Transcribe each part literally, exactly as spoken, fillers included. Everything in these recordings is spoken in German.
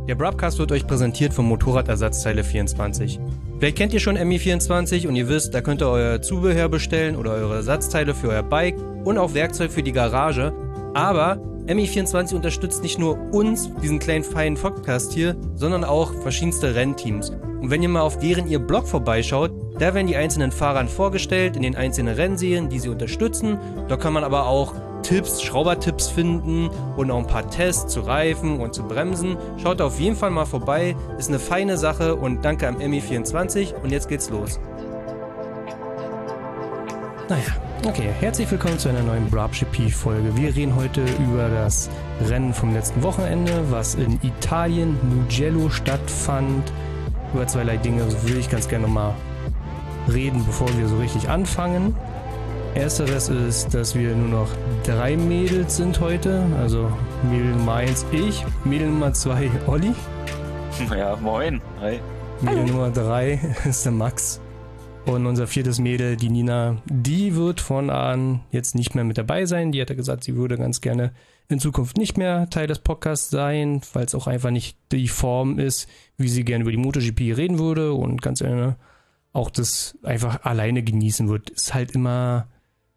Der Brabcast wird euch präsentiert von Motorradersatzteile vierundzwanzig. Vielleicht kennt ihr schon M I vierundzwanzig und ihr wisst, da könnt ihr euer Zubehör bestellen oder eure Ersatzteile für euer Bike und auch Werkzeug für die Garage. Aber M I vierundzwanzig unterstützt nicht nur uns, diesen kleinen feinen Podcast hier, sondern auch verschiedenste Rennteams. Und wenn ihr mal auf deren ihr Blog vorbeischaut, da werden die einzelnen Fahrern vorgestellt in den einzelnen Rennserien, die sie unterstützen. Da kann man aber auch Tipps, Schraubertipps finden und auch ein paar Tests zu Reifen und zu Bremsen. Schaut auf jeden Fall mal vorbei, ist eine feine Sache und danke am M I vierundzwanzig und jetzt geht's los. Naja, okay, herzlich willkommen zu einer neuen BrabGP-Folge. Wir reden heute über das Rennen vom letzten Wochenende, was in Italien, Mugello stattfand. Über zweierlei Dinge will ich ganz gerne nochmal reden, bevor wir so richtig anfangen. Ersteres ist, dass wir nur noch drei Mädels sind heute. Also Mädel Nummer eins ich, Mädel Nummer zwei Olli. Ja, moin. Hi. Mädel Nummer drei ist der Max. Und unser viertes Mädel, die Nina, die wird von an jetzt nicht mehr mit dabei sein. Die hat ja gesagt, sie würde ganz gerne in Zukunft nicht mehr Teil des Podcasts sein, weil es auch einfach nicht die Form ist, wie sie gerne über die MotoGP reden würde und ganz gerne auch das einfach alleine genießen wird. Ist halt immer,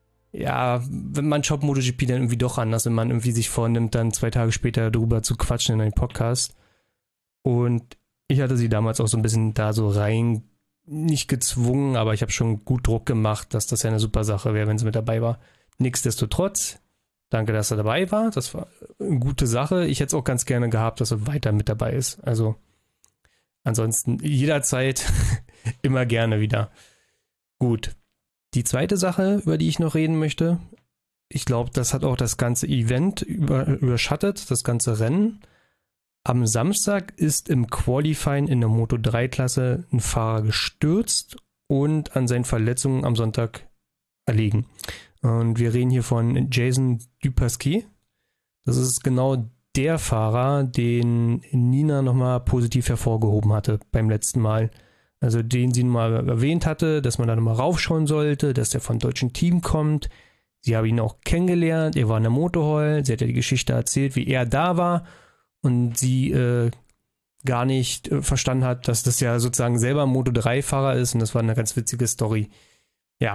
ja, wenn man schaut MotoGP dann irgendwie doch anders, wenn man irgendwie sich vornimmt, dann zwei Tage später drüber zu quatschen in einem Podcast. Und ich hatte sie damals auch so ein bisschen da so rein, nicht gezwungen, aber ich habe schon gut Druck gemacht, dass das ja eine super Sache wäre, wenn sie mit dabei war. Nichtsdestotrotz, danke, dass er dabei war. Das war eine gute Sache. Ich hätte es auch ganz gerne gehabt, dass er weiter mit dabei ist. Also ansonsten jederzeit immer gerne wieder. Gut. Die zweite Sache, über die ich noch reden möchte, ich glaube, das hat auch das ganze Event über, überschattet, das ganze Rennen. Am Samstag ist im Qualifying in der Moto drei Klasse ein Fahrer gestürzt und an seinen Verletzungen am Sonntag erlegen. Und wir reden hier von Jason Dupasquier. Das ist genau der Fahrer, den Nina nochmal positiv hervorgehoben hatte beim letzten Mal. Also den sie mal erwähnt hatte, dass man da nochmal raufschauen sollte, dass der vom deutschen Team kommt. Sie haben ihn auch kennengelernt, er war in der Motorhall, sie hat ja die Geschichte erzählt, wie er da war und sie äh, gar nicht äh, verstanden hat, dass das ja sozusagen selber ein Moto drei Fahrer ist und das war eine ganz witzige Story. Ja,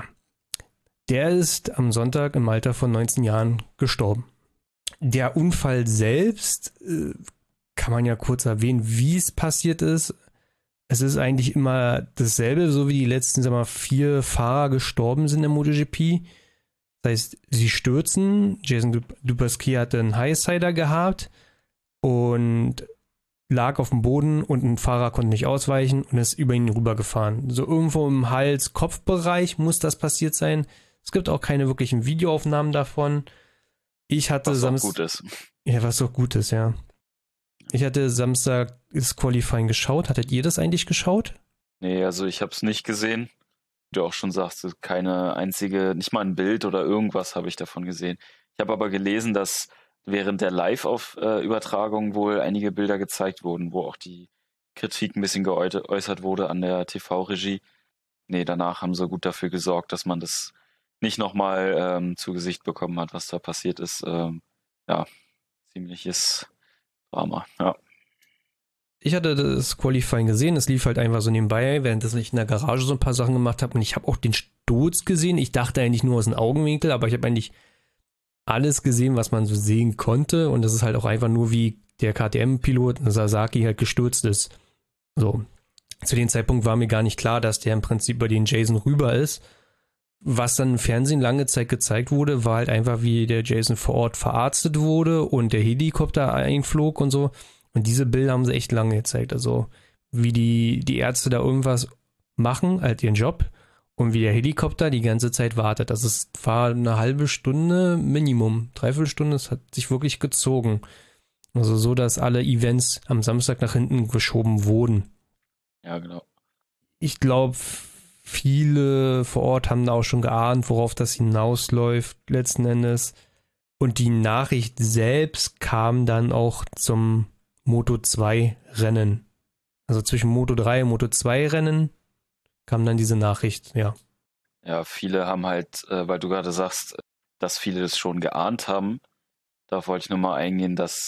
der ist am Sonntag im Alter von neunzehn Jahren gestorben. Der Unfall selbst äh, kann man ja kurz erwähnen, wie es passiert ist. Es ist eigentlich immer dasselbe, so wie die letzten, sagen wir mal, vier Fahrer gestorben sind im MotoGP. Das heißt, sie stürzen. Jason Dupasquier hatte einen Highsider gehabt und lag auf dem Boden und ein Fahrer konnte nicht ausweichen und ist über ihn rübergefahren. So irgendwo im Hals-Kopf-Bereich muss das passiert sein. Es gibt auch keine wirklichen Videoaufnahmen davon. Ich hatte was Samstag. Gut ist. Ja, was doch gut ist, ja. Ich hatte Samstag das Qualifying geschaut. Hattet ihr das eigentlich geschaut? Nee, also ich habe es nicht gesehen. Wie du auch schon sagst, keine einzige, nicht mal ein Bild oder irgendwas habe ich davon gesehen. Ich habe aber gelesen, dass während der Live-Übertragung wohl einige Bilder gezeigt wurden, wo auch die Kritik ein bisschen geäußert wurde an der T V-Regie. Nee, danach haben sie gut dafür gesorgt, dass man das nicht nochmal ähm, zu Gesicht bekommen hat, was da passiert ist. Ähm, ja, ziemliches Drama, ja. Ich hatte das Qualifying gesehen, es lief halt einfach so nebenbei, während ich in der Garage so ein paar Sachen gemacht habe und ich habe auch den Sturz gesehen. Ich dachte eigentlich nur aus dem Augenwinkel, aber ich habe eigentlich alles gesehen, was man so sehen konnte und das ist halt auch einfach nur wie der K T M-Pilot Sasaki halt gestürzt ist. So, zu dem Zeitpunkt war mir gar nicht klar, dass der im Prinzip bei den Jason rüber ist. Was dann im Fernsehen lange Zeit gezeigt wurde, war halt einfach, wie der Jason vor Ort verarztet wurde und der Helikopter einflog und so. Und diese Bilder haben sie echt lange gezeigt. Also wie die, die Ärzte da irgendwas machen, halt ihren Job und wie der Helikopter die ganze Zeit wartet. Das ist, war eine halbe Stunde Minimum. Dreiviertel Stunde, es hat sich wirklich gezogen. Also so, dass alle Events am Samstag nach hinten geschoben wurden. Ja, genau. Ich glaube, viele vor Ort haben da auch schon geahnt, worauf das hinausläuft letzten Endes. Und die Nachricht selbst kam dann auch zum Moto zwei Rennen. Also zwischen Moto drei und Moto zwei Rennen kam dann diese Nachricht, ja. Ja, viele haben halt, äh, weil du gerade sagst, dass viele das schon geahnt haben. Da wollte ich nur mal eingehen, dass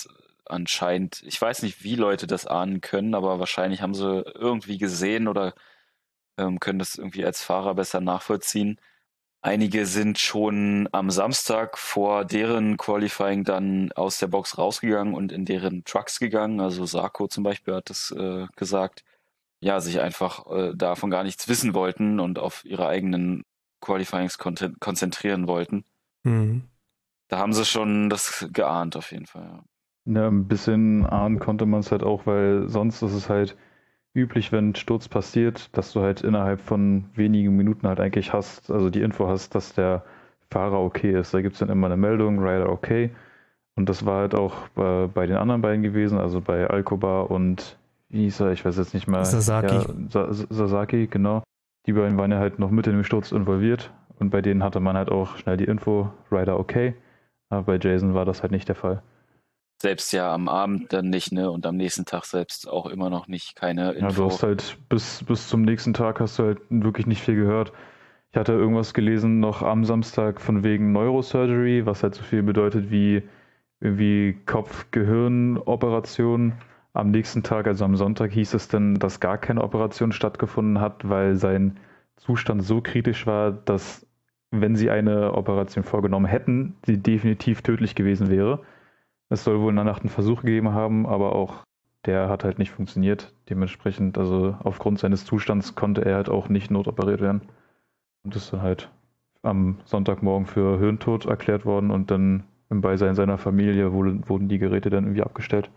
anscheinend, ich weiß nicht, wie Leute das ahnen können, aber wahrscheinlich haben sie irgendwie gesehen oder ähm, können das irgendwie als Fahrer besser nachvollziehen. Einige sind schon am Samstag vor deren Qualifying dann aus der Box rausgegangen und in deren Trucks gegangen. Also Sarko zum Beispiel hat das äh, gesagt. Ja, sich einfach äh, davon gar nichts wissen wollten und auf ihre eigenen Qualifyings kon- konzentrieren wollten. Mhm. Da haben sie schon das geahnt auf jeden Fall. Ja, ja ein bisschen ahnen konnte man es halt auch, weil sonst ist es halt üblich, wenn ein Sturz passiert, dass du halt innerhalb von wenigen Minuten halt eigentlich hast, also die Info hast, dass der Fahrer okay ist. Da gibt es dann immer eine Meldung, Rider okay. Und das war halt auch äh, bei den anderen beiden gewesen, also bei Alcobar und wie hieß er, ich weiß jetzt nicht mehr. Sasaki. Ja, Sa- Sasaki, genau. Die beiden waren ja halt noch mit in dem Sturz involviert und bei denen hatte man halt auch schnell die Info, Rider okay. Aber bei Jason war das halt nicht der Fall. selbst ja am Abend dann nicht, ne? Und am nächsten Tag selbst auch immer noch nicht, keine Info. Ja, du hast halt bis, bis zum nächsten Tag hast du halt wirklich nicht viel gehört. Ich hatte irgendwas gelesen noch am Samstag von wegen Neurosurgery, was halt so viel bedeutet wie irgendwie Kopf-Gehirn-Operation. Am nächsten Tag, also am Sonntag, hieß es dann, dass gar keine Operation stattgefunden hat, weil sein Zustand so kritisch war, dass, wenn sie eine Operation vorgenommen hätten, sie definitiv tödlich gewesen wäre. Es soll wohl in der Nacht einen Versuch gegeben haben, aber auch der hat halt nicht funktioniert. Dementsprechend, also aufgrund seines Zustands konnte er halt auch nicht notoperiert werden. Und ist dann halt am Sonntagmorgen für Hirntod erklärt worden und dann im Beisein seiner Familie wurden die Geräte dann irgendwie abgestellt.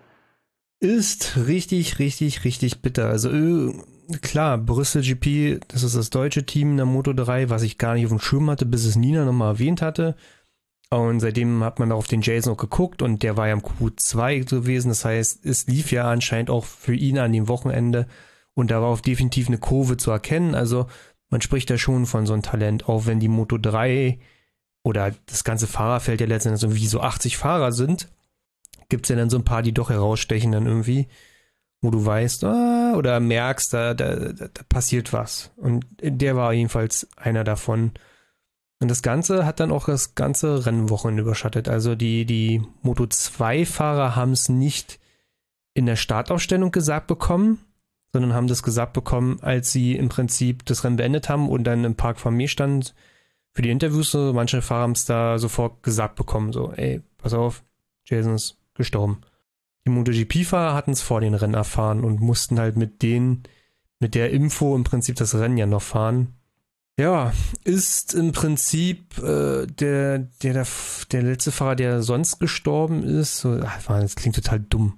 Ist richtig, richtig, richtig bitter. Also äh, klar, Brüssel G P, das ist das deutsche Team in der Moto drei, was ich gar nicht auf dem Schirm hatte, bis es Nina nochmal erwähnt hatte. Und seitdem hat man auf den Jason auch geguckt und der war ja im Q zwei gewesen. Das heißt, es lief ja anscheinend auch für ihn an dem Wochenende und da war auch definitiv eine Kurve zu erkennen. Also man spricht da schon von so einem Talent, auch wenn die Moto drei oder das ganze Fahrerfeld ja letztendlich irgendwie so achtzig Fahrer sind, gibt es ja dann so ein paar, die doch herausstechen dann irgendwie, wo du weißt, ah, oder merkst, da, da, da passiert was. Und der war jedenfalls einer davon. Und das Ganze hat dann auch das ganze Rennwochenende überschattet. Also die, die Moto zwei Fahrer haben es nicht in der Startaufstellung gesagt bekommen, sondern haben das gesagt bekommen, als sie im Prinzip das Rennen beendet haben und dann im Park Vermeer stand für die Interviews. So, manche Fahrer haben es da sofort gesagt bekommen, so, ey, pass auf, Jason ist gestorben. Die MotoGP-Fahrer hatten es vor den Rennen erfahren und mussten halt mit denen, mit der Info im Prinzip das Rennen ja noch fahren. Ja, ist im Prinzip äh, der, der, der, der letzte Fahrer, der sonst gestorben ist. So, ach, das klingt total dumm.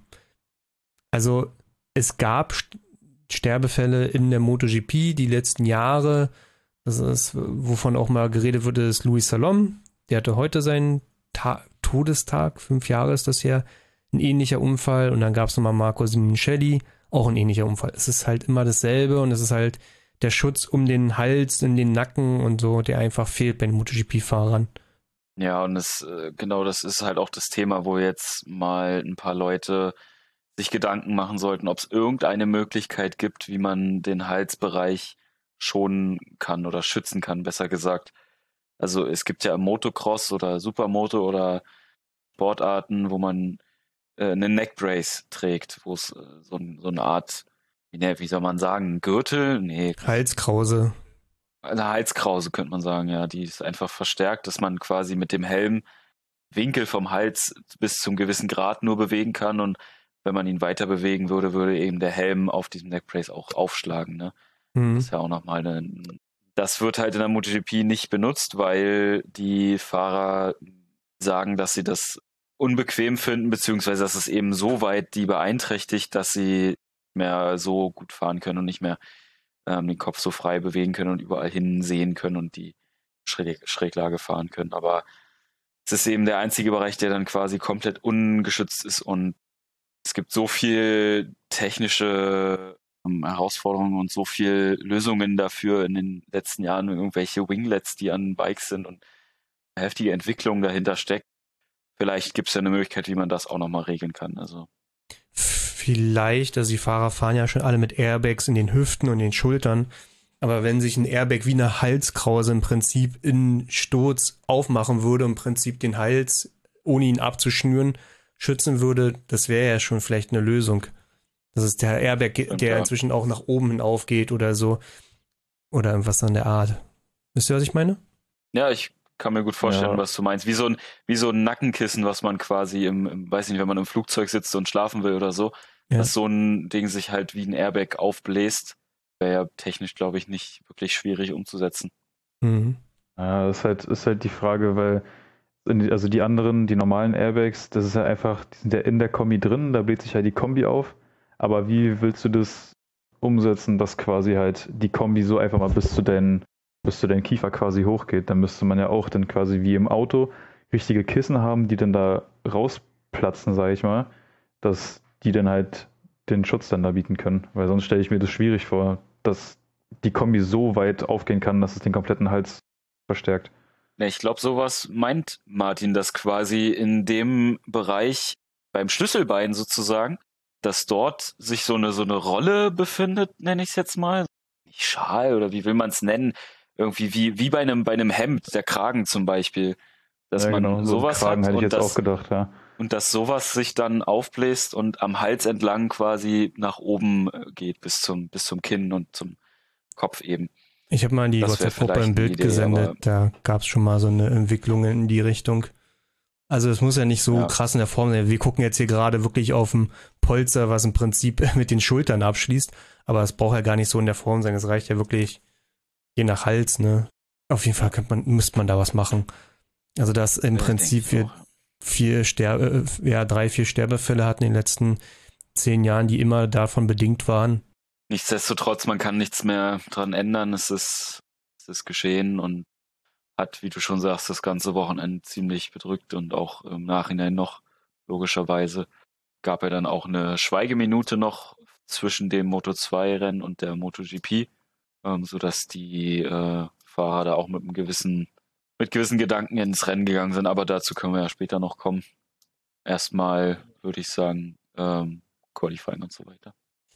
Also, es gab Sterbefälle in der MotoGP die letzten Jahre. Das ist, wovon auch mal geredet wurde, ist Luis Salom. Der hatte heute seinen Ta- Todestag, fünf Jahre ist das her. Ein ähnlicher Unfall. Und dann gab es nochmal Marco Simoncelli, auch ein ähnlicher Unfall. Es ist halt immer dasselbe und es ist halt der Schutz um den Hals, in den Nacken und so, der einfach fehlt bei den MotoGP-Fahrern. Ja, und das, genau, das ist halt auch das Thema, wo jetzt mal ein paar Leute sich Gedanken machen sollten, ob es irgendeine Möglichkeit gibt, wie man den Halsbereich schonen kann oder schützen kann, besser gesagt. Also es gibt ja im Motocross oder Supermoto oder Sportarten, wo man äh, eine Neckbrace trägt, wo es äh, so, so eine Art, wie, ne, wie soll man sagen, Gürtel? Nee. Halskrause. Eine Halskrause könnte man sagen, ja. Die ist einfach verstärkt, dass man quasi mit dem Helm Winkel vom Hals bis zum gewissen Grad nur bewegen kann und wenn man ihn weiter bewegen würde, würde eben der Helm auf diesem Neckbrace auch aufschlagen, ne? Mhm. Das ist ja auch nochmal eine. Das wird halt in der MotoGP nicht benutzt, weil die Fahrer sagen, dass sie das unbequem finden, beziehungsweise dass es eben so weit die beeinträchtigt, dass sie nicht mehr so gut fahren können und nicht mehr ähm, den Kopf so frei bewegen können und überall hin sehen können und die Schräg- Schräglage fahren können. Aber es ist eben der einzige Bereich, der dann quasi komplett ungeschützt ist und es gibt so viel technische ähm, Herausforderungen und so viel Lösungen dafür in den letzten Jahren, irgendwelche Winglets, die an Bikes sind und eine heftige Entwicklung dahinter steckt. Vielleicht gibt es ja eine Möglichkeit, wie man das auch nochmal regeln kann. Also Vielleicht, also die Fahrer fahren ja schon alle mit Airbags in den Hüften und den Schultern, aber wenn sich ein Airbag wie eine Halskrause im Prinzip in Sturz aufmachen würde, im Prinzip den Hals, ohne ihn abzuschnüren, schützen würde, das wäre ja schon vielleicht eine Lösung. Das ist der Airbag, Stimmt, der ja. inzwischen auch nach oben hin aufgeht oder so. Oder irgendwas an der Art. Wisst ihr, was ich meine? Ja, ich kann mir gut vorstellen, Ja. was du meinst. Wie so ein, wie so ein Nackenkissen, was man quasi im, im, weiß nicht, wenn man im Flugzeug sitzt und schlafen will oder so, Ja. dass so ein Ding sich halt wie ein Airbag aufbläst, wäre ja technisch, glaube ich, nicht wirklich schwierig umzusetzen. Mhm. Ja, das ist halt, ist halt die Frage, weil in die- also die anderen, die normalen Airbags, das ist ja einfach, die sind ja in der Kombi drin, da bläht sich halt die Kombi auf. Aber wie willst du das umsetzen, dass quasi halt die Kombi so einfach mal bis zu deinen, bis zu deinen Kiefer quasi hochgeht? Dann müsste man ja auch dann quasi wie im Auto richtige Kissen haben, die dann da rausplatzen, sage ich mal, dass die dann halt den Schutz dann da bieten können. Weil sonst stelle ich mir das schwierig vor, dass die Kombi so weit aufgehen kann, dass es den kompletten Hals verstärkt. Ja, ich glaube, sowas meint Martin, dass quasi in dem Bereich beim Schlüsselbein sozusagen, dass dort sich so eine so eine Rolle befindet, nenne ich es jetzt mal. Nicht Schal oder wie will man es nennen? Irgendwie wie, wie bei einem, bei einem Hemd, der Kragen zum Beispiel. Dass Ja, man genau, so sowas Kragen hat hätte ich und jetzt auch das, gedacht, ja. und dass sowas sich dann aufbläst und am Hals entlang quasi nach oben äh, geht bis zum, bis zum Kinn und zum Kopf eben. Ich habe mal in die Das wär WhatsApp-Gruppe vielleicht ein eine Bild Idee, gesendet, aber- da gab es schon mal so eine Entwicklung in die Richtung. Also es muss ja nicht so Ja. krass in der Form sein. Wir gucken jetzt hier gerade wirklich auf ein Polster, was im Prinzip mit den Schultern abschließt, aber es braucht ja gar nicht so in der Form sein. Es reicht ja wirklich je nach Hals, ne? Auf jeden Fall könnte man, müsste man da was machen. Also dass im Ja, Prinzip denke ich wir auch. vier Sterbe, äh, ja, drei, vier Sterbefälle hatten in den letzten zehn Jahren, die immer davon bedingt waren. Nichtsdestotrotz, man kann nichts mehr dran ändern. Es ist, es ist geschehen und hat, wie du schon sagst, das ganze Wochenende ziemlich bedrückt und auch im Nachhinein noch, logischerweise, gab ja dann auch eine Schweigeminute noch zwischen dem Moto zwei Rennen und der MotoGP, ähm, sodass die äh, Fahrer da auch mit einem gewissen, mit gewissen Gedanken ins Rennen gegangen sind, aber dazu können wir ja später noch kommen. Erstmal würde ich sagen, ähm, Qualifying und so weiter.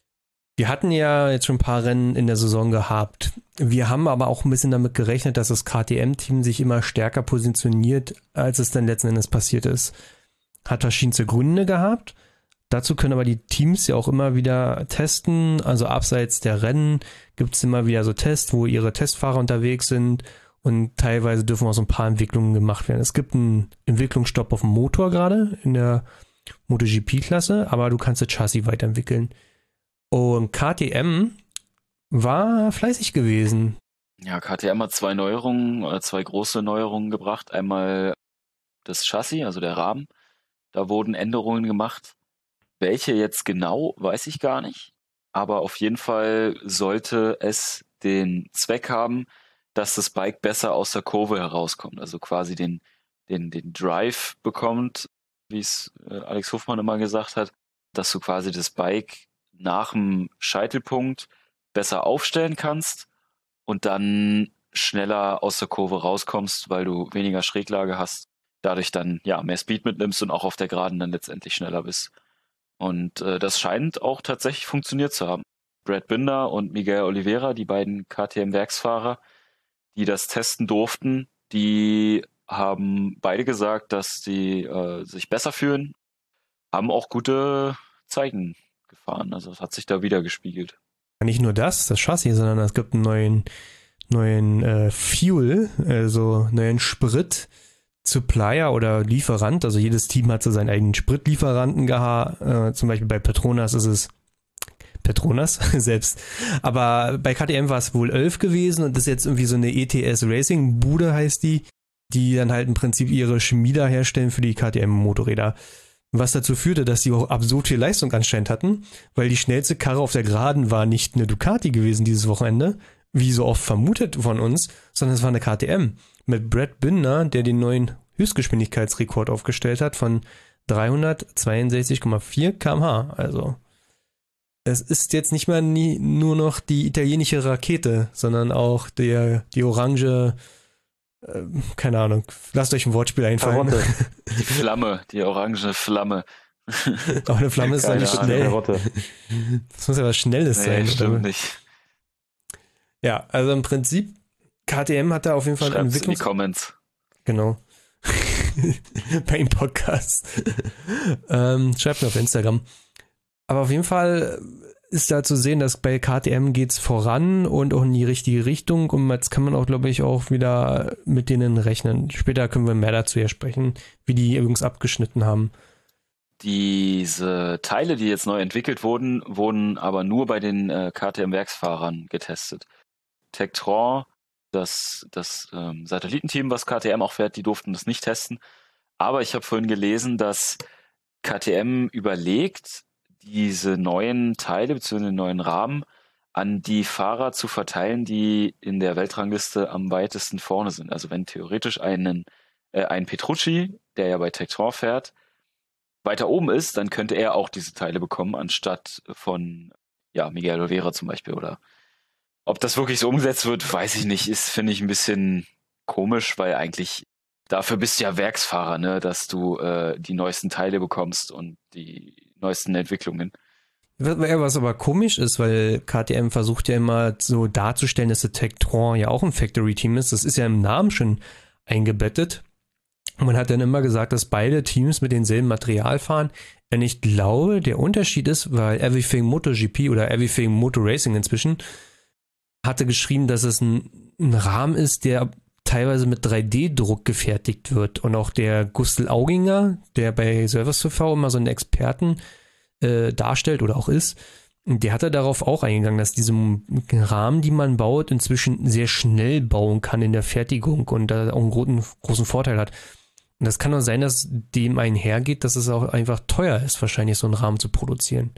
Wir hatten ja jetzt schon ein paar Rennen in der Saison gehabt. Wir haben aber auch ein bisschen damit gerechnet, dass das K T M-Team sich immer stärker positioniert, als es dann letzten Endes passiert ist. Hat verschiedenste Gründe gehabt. Dazu können aber die Teams ja auch immer wieder testen. Also abseits der Rennen gibt es immer wieder so Tests, wo ihre Testfahrer unterwegs sind. Und teilweise dürfen auch so ein paar Entwicklungen gemacht werden. Es gibt einen Entwicklungsstopp auf dem Motor gerade in der MotoGP-Klasse, aber du kannst das Chassis weiterentwickeln. Und K T M war fleißig gewesen. Ja, K T M hat zwei Neuerungen, oder zwei große Neuerungen gebracht. Einmal das Chassis, also der Rahmen. Da wurden Änderungen gemacht. Welche jetzt genau, weiß ich gar nicht. Aber auf jeden Fall sollte es den Zweck haben, dass das Bike besser aus der Kurve herauskommt. Also quasi den, den, den Drive bekommt, wie es äh, Alex Hofmann immer gesagt hat, dass du quasi das Bike nach dem Scheitelpunkt besser aufstellen kannst und dann schneller aus der Kurve rauskommst, weil du weniger Schräglage hast, dadurch dann ja mehr Speed mitnimmst und auch auf der Geraden dann letztendlich schneller bist. Und äh, das scheint auch tatsächlich funktioniert zu haben. Brad Binder und Miguel Oliveira, die beiden K T M-Werksfahrer, die das testen durften, die haben beide gesagt, dass die äh, sich besser fühlen, haben auch gute Zeiten gefahren. Also es hat sich da wieder gespiegelt. Nicht nur das, das Chassis, sondern es gibt einen neuen, neuen äh, Fuel, also neuen Sprit, Supplier oder Lieferant. Also jedes Team hat so seinen eigenen Spritlieferanten gehabt. Äh, zum Beispiel bei Petronas ist es Petronas selbst. Aber bei K T M war es wohl elf gewesen und das ist jetzt irgendwie so eine E T S Racing Bude heißt die, die dann halt im Prinzip ihre Chemie da herstellen für die K T M-Motorräder. Was dazu führte, dass sie auch absurd viel Leistung anscheinend hatten, weil die schnellste Karre auf der Geraden war nicht eine Ducati gewesen dieses Wochenende, wie so oft vermutet von uns, sondern es war eine K T M mit Brad Binder, der den neuen Höchstgeschwindigkeitsrekord aufgestellt hat von dreihundertzweiundsechzig Komma vier Kilometer pro Stunde. Also es ist jetzt nicht mehr nie, nur noch die italienische Rakete, sondern auch der, die orange, äh, keine Ahnung, lasst euch ein Wortspiel einfallen. Karotte. Die Flamme, die orange Flamme. Aber eine Flamme ist doch Keine nicht Ahnung. schnell. Karotte. Das muss ja was Schnelles Nee, sein. stimmt oder? nicht. Ja, also im Prinzip, K T M hat da auf jeden Fall Schreibt's in die Entwicklungs... Comments. Genau. beim Podcast. ähm, schreibt mir auf Instagram. Aber auf jeden Fall ist da zu sehen, dass bei K T M geht's voran und auch in die richtige Richtung und jetzt kann man auch, glaube ich, auch wieder mit denen rechnen. Später können wir mehr dazu ja sprechen, wie die übrigens abgeschnitten haben. Diese Teile, die jetzt neu entwickelt wurden, wurden aber nur bei den äh, K T M-Werksfahrern getestet. Tektron, das, das ähm, Satellitenteam, was K T M auch fährt, die durften das nicht testen. Aber ich habe vorhin gelesen, dass K T M überlegt, diese neuen Teile bzw. den neuen Rahmen an die Fahrer zu verteilen, die in der Weltrangliste am weitesten vorne sind. Also wenn theoretisch einen, äh, ein Petrucci, der ja bei Tektron fährt, weiter oben ist, dann könnte er auch diese Teile bekommen, anstatt von ja, Miguel Oliveira zum Beispiel. Oder ob das wirklich so umgesetzt wird, weiß ich nicht. Ist, finde ich, ein bisschen komisch, weil eigentlich dafür bist du ja Werksfahrer, ne, dass du äh, die neuesten Teile bekommst und die neuesten Entwicklungen. Was aber komisch ist, weil K T M versucht ja immer so darzustellen, dass der Tektron ja auch ein Factory-Team ist. Das ist ja im Namen schon eingebettet. Und man hat dann immer gesagt, dass beide Teams mit demselben Material fahren. Und ich glaube, der Unterschied ist, weil Everything MotoGP oder Everything Motor Racing inzwischen hatte geschrieben, dass es ein, ein Rahmen ist, der teilweise mit drei D Druck gefertigt wird. Und auch der Gustl Auginger, der bei Servus T V immer so einen Experten äh, darstellt oder auch ist, der hatte darauf auch eingegangen, dass diese Rahmen, die man baut, inzwischen sehr schnell bauen kann in der Fertigung und da auch einen großen, großen Vorteil hat. Und das kann auch sein, dass dem einhergeht, dass es auch einfach teuer ist, wahrscheinlich so einen Rahmen zu produzieren.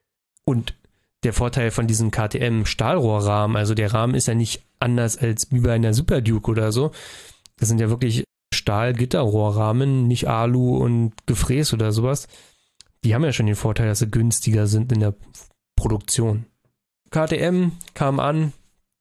Und der Vorteil von diesem K T M-Stahlrohrrahmen, also der Rahmen ist ja nicht anders als wie bei einer Super Duke oder so. Das sind ja wirklich Stahl-Gitterrohrrahmen, nicht Alu und Gefräß oder sowas. Die haben ja schon den Vorteil, dass sie günstiger sind in der Produktion. K T M kam an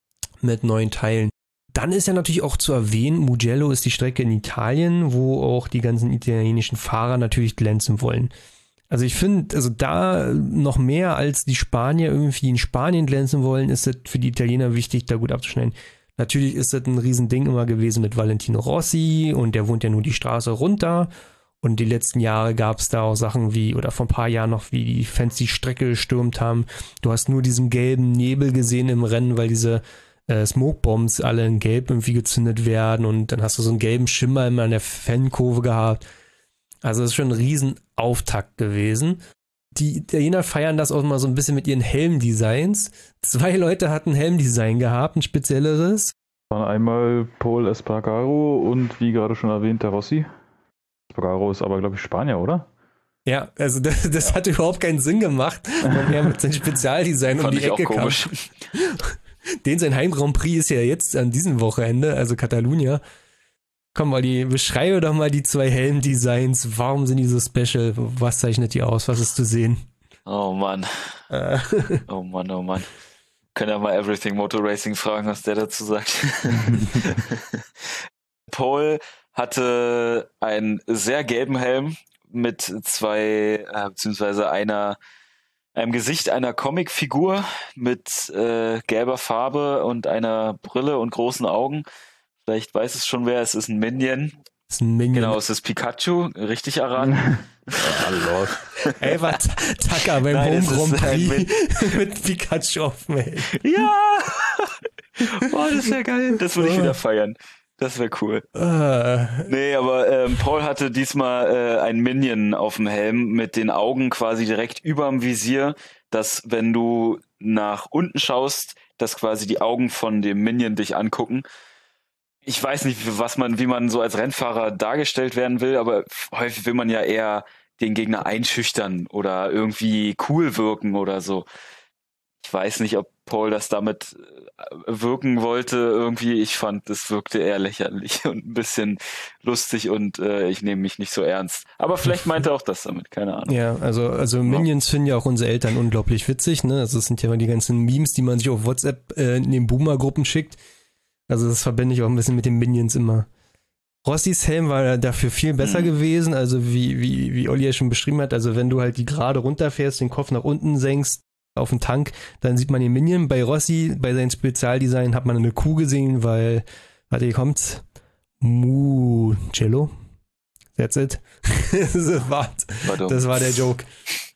mit neuen Teilen. Dann ist ja natürlich auch zu erwähnen, Mugello ist die Strecke in Italien, wo auch die ganzen italienischen Fahrer natürlich glänzen wollen. Also ich finde, also da noch mehr als die Spanier irgendwie in Spanien glänzen wollen, ist es für die Italiener wichtig, da gut abzuschneiden. Natürlich ist das ein Riesending immer gewesen mit Valentino Rossi und der wohnt ja nur die Straße runter. Und die letzten Jahre gab es da auch Sachen wie, oder vor ein paar Jahren noch, wie die Fans die Strecke gestürmt haben. Du hast nur diesen gelben Nebel gesehen im Rennen, weil diese äh, Smokebombs alle in Gelb irgendwie gezündet werden und dann hast du so einen gelben Schimmer immer an der Fankurve gehabt. Also das ist schon ein Riesenauftakt gewesen. Die Italiener feiern das auch mal so ein bisschen mit ihren Helmdesigns. Zwei Leute hatten Helmdesign gehabt, ein spezielleres. Das waren einmal Pol Espargaro und wie gerade schon erwähnt, der Rossi. Espargaro ist aber, glaube ich, Spanier, oder? Ja, also das, das ja. hat überhaupt keinen Sinn gemacht, weil er mit seinem Spezialdesign um die Ecke kam. Den sein Heim-Grand Prix ist ja jetzt an diesem Wochenende, also Catalunya. Komm mal, die, beschreibe doch mal die zwei Helm-Designs. Warum sind die so special? Was zeichnet die aus? Was ist zu sehen? Oh Mann. Äh. Oh Mann, oh Mann. Können ja mal Everything Motor Racing fragen, was der dazu sagt. Paul hatte einen sehr gelben Helm mit zwei, äh, beziehungsweise einer, einem Gesicht einer Comicfigur mit äh, gelber Farbe und einer Brille und großen Augen. Vielleicht weiß es schon wer, es ist ein Minion. Das ist ein Minion. Genau, es ist Pikachu, richtig erraten. Hallo. Ey, war Taka beim Home Grand Prix mit Pikachu auf dem Helm. Ja! Boah, das wäre geil. Das würde ich wieder feiern. Das wäre cool. Uh. Nee, aber ähm, Paul hatte diesmal äh, ein Minion auf dem Helm mit den Augen quasi direkt überm Visier, dass wenn du nach unten schaust, dass quasi die Augen von dem Minion dich angucken. Ich weiß nicht, was man, wie man so als Rennfahrer dargestellt werden will, aber häufig will man ja eher den Gegner einschüchtern oder irgendwie cool wirken oder so. Ich weiß nicht, ob Paul das damit wirken wollte irgendwie. Ich fand, das wirkte eher lächerlich und ein bisschen lustig und äh, ich nehme mich nicht so ernst. Aber vielleicht meinte er auch das damit, keine Ahnung. Ja, also, also Minions finden ja auch unsere Eltern unglaublich witzig, ne? Also es sind ja immer die ganzen Memes, die man sich auf WhatsApp äh, in den Boomer-Gruppen schickt. Also das verbinde ich auch ein bisschen mit den Minions immer. Rossis Helm war dafür viel besser mhm. gewesen, also wie, wie, wie Olli ja schon beschrieben hat, also wenn du halt die gerade runterfährst, den Kopf nach unten senkst auf den Tank, dann sieht man den Minion. Bei Rossi, bei seinem Spezialdesign hat man eine Kuh gesehen, weil, warte, hier kommt's, Mugello, That's it. das, war, das war der Joke.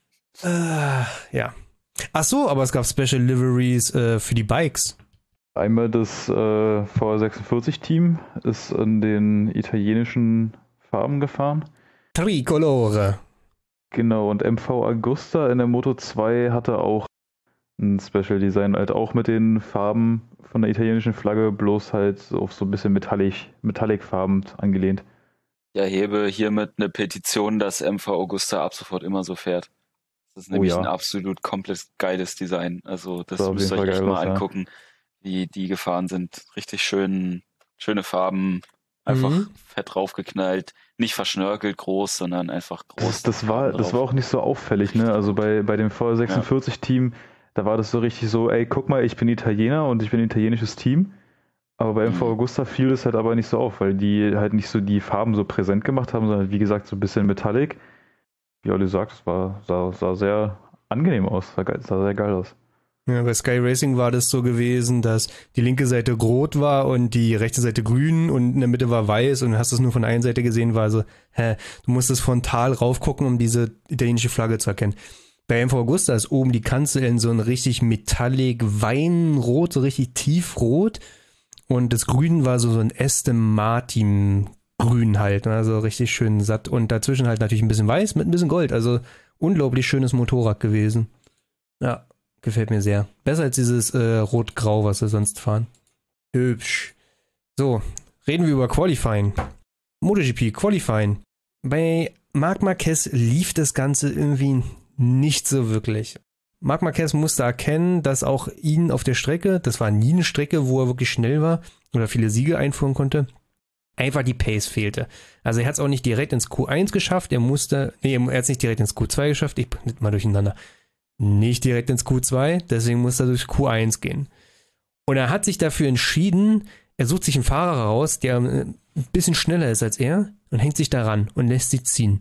Äh, ja. Ach so, aber es gab Special Liveries äh, für die Bikes. Einmal das äh, V R sechsundvierzig-Team ist in den italienischen Farben gefahren. Tricolore. Genau, und M V Agusta in der Moto zwei hatte auch ein Special Design, halt auch mit den Farben von der italienischen Flagge, bloß halt auf so ein bisschen Metallic, Metallic-Farben angelehnt. Ich erhebe hiermit eine Petition, dass M V Agusta ab sofort immer so fährt. Das ist nämlich oh ja. ein absolut komplett geiles Design. Also das, das müsst ihr euch echt mal was, angucken, ja. wie die gefahren sind. Richtig schön, schöne Farben, einfach mhm. fett draufgeknallt, nicht verschnörkelt groß, sondern einfach groß. Das, das, war, das war auch nicht so auffällig, ne? Also bei, bei dem V R sechsundvierzig-Team, ja. da war das so richtig so, ey, guck mal, ich bin Italiener und ich bin ein italienisches Team. Aber bei M V Agusta fiel es halt aber nicht so auf, weil die halt nicht so die Farben so präsent gemacht haben, sondern wie gesagt so ein bisschen Metallic. Wie Olli sagt, es war, sah, sah sehr angenehm aus, sah, geil, sah sehr geil aus. Ja, bei Sky Racing war das so gewesen, dass die linke Seite rot war und die rechte Seite grün und in der Mitte war weiß und du hast es nur von einer Seite gesehen, war so, hä, du musstest frontal raufgucken, um diese italienische Flagge zu erkennen. Bei M V Agusta ist oben die Kanzel in so ein richtig Metallic Weinrot, so richtig tiefrot. Und das Grün war so, so ein Aston Martin Grün halt, also richtig schön satt. Und dazwischen halt natürlich ein bisschen weiß mit ein bisschen Gold. Also unglaublich schönes Motorrad gewesen. Ja, gefällt mir sehr. Besser als dieses äh, Rot-Grau, was wir sonst fahren. Hübsch. So, reden wir über Qualifying. MotoGP, Qualifying. Bei Marc Marquez lief das Ganze irgendwie nicht so wirklich. Marc Marquez musste erkennen, dass auch ihn auf der Strecke, das war nie eine Strecke, wo er wirklich schnell war oder viele Siege einführen konnte, einfach die Pace fehlte. Also er hat es auch nicht direkt ins Q eins geschafft, er musste, nee, er hat es nicht direkt ins Q zwei geschafft, ich bringe das mal durcheinander. Nicht direkt ins Q zwei, deswegen musste er durch Q eins gehen. Und er hat sich dafür entschieden, er sucht sich einen Fahrer raus, der ein bisschen schneller ist als er und hängt sich daran und lässt sich ziehen.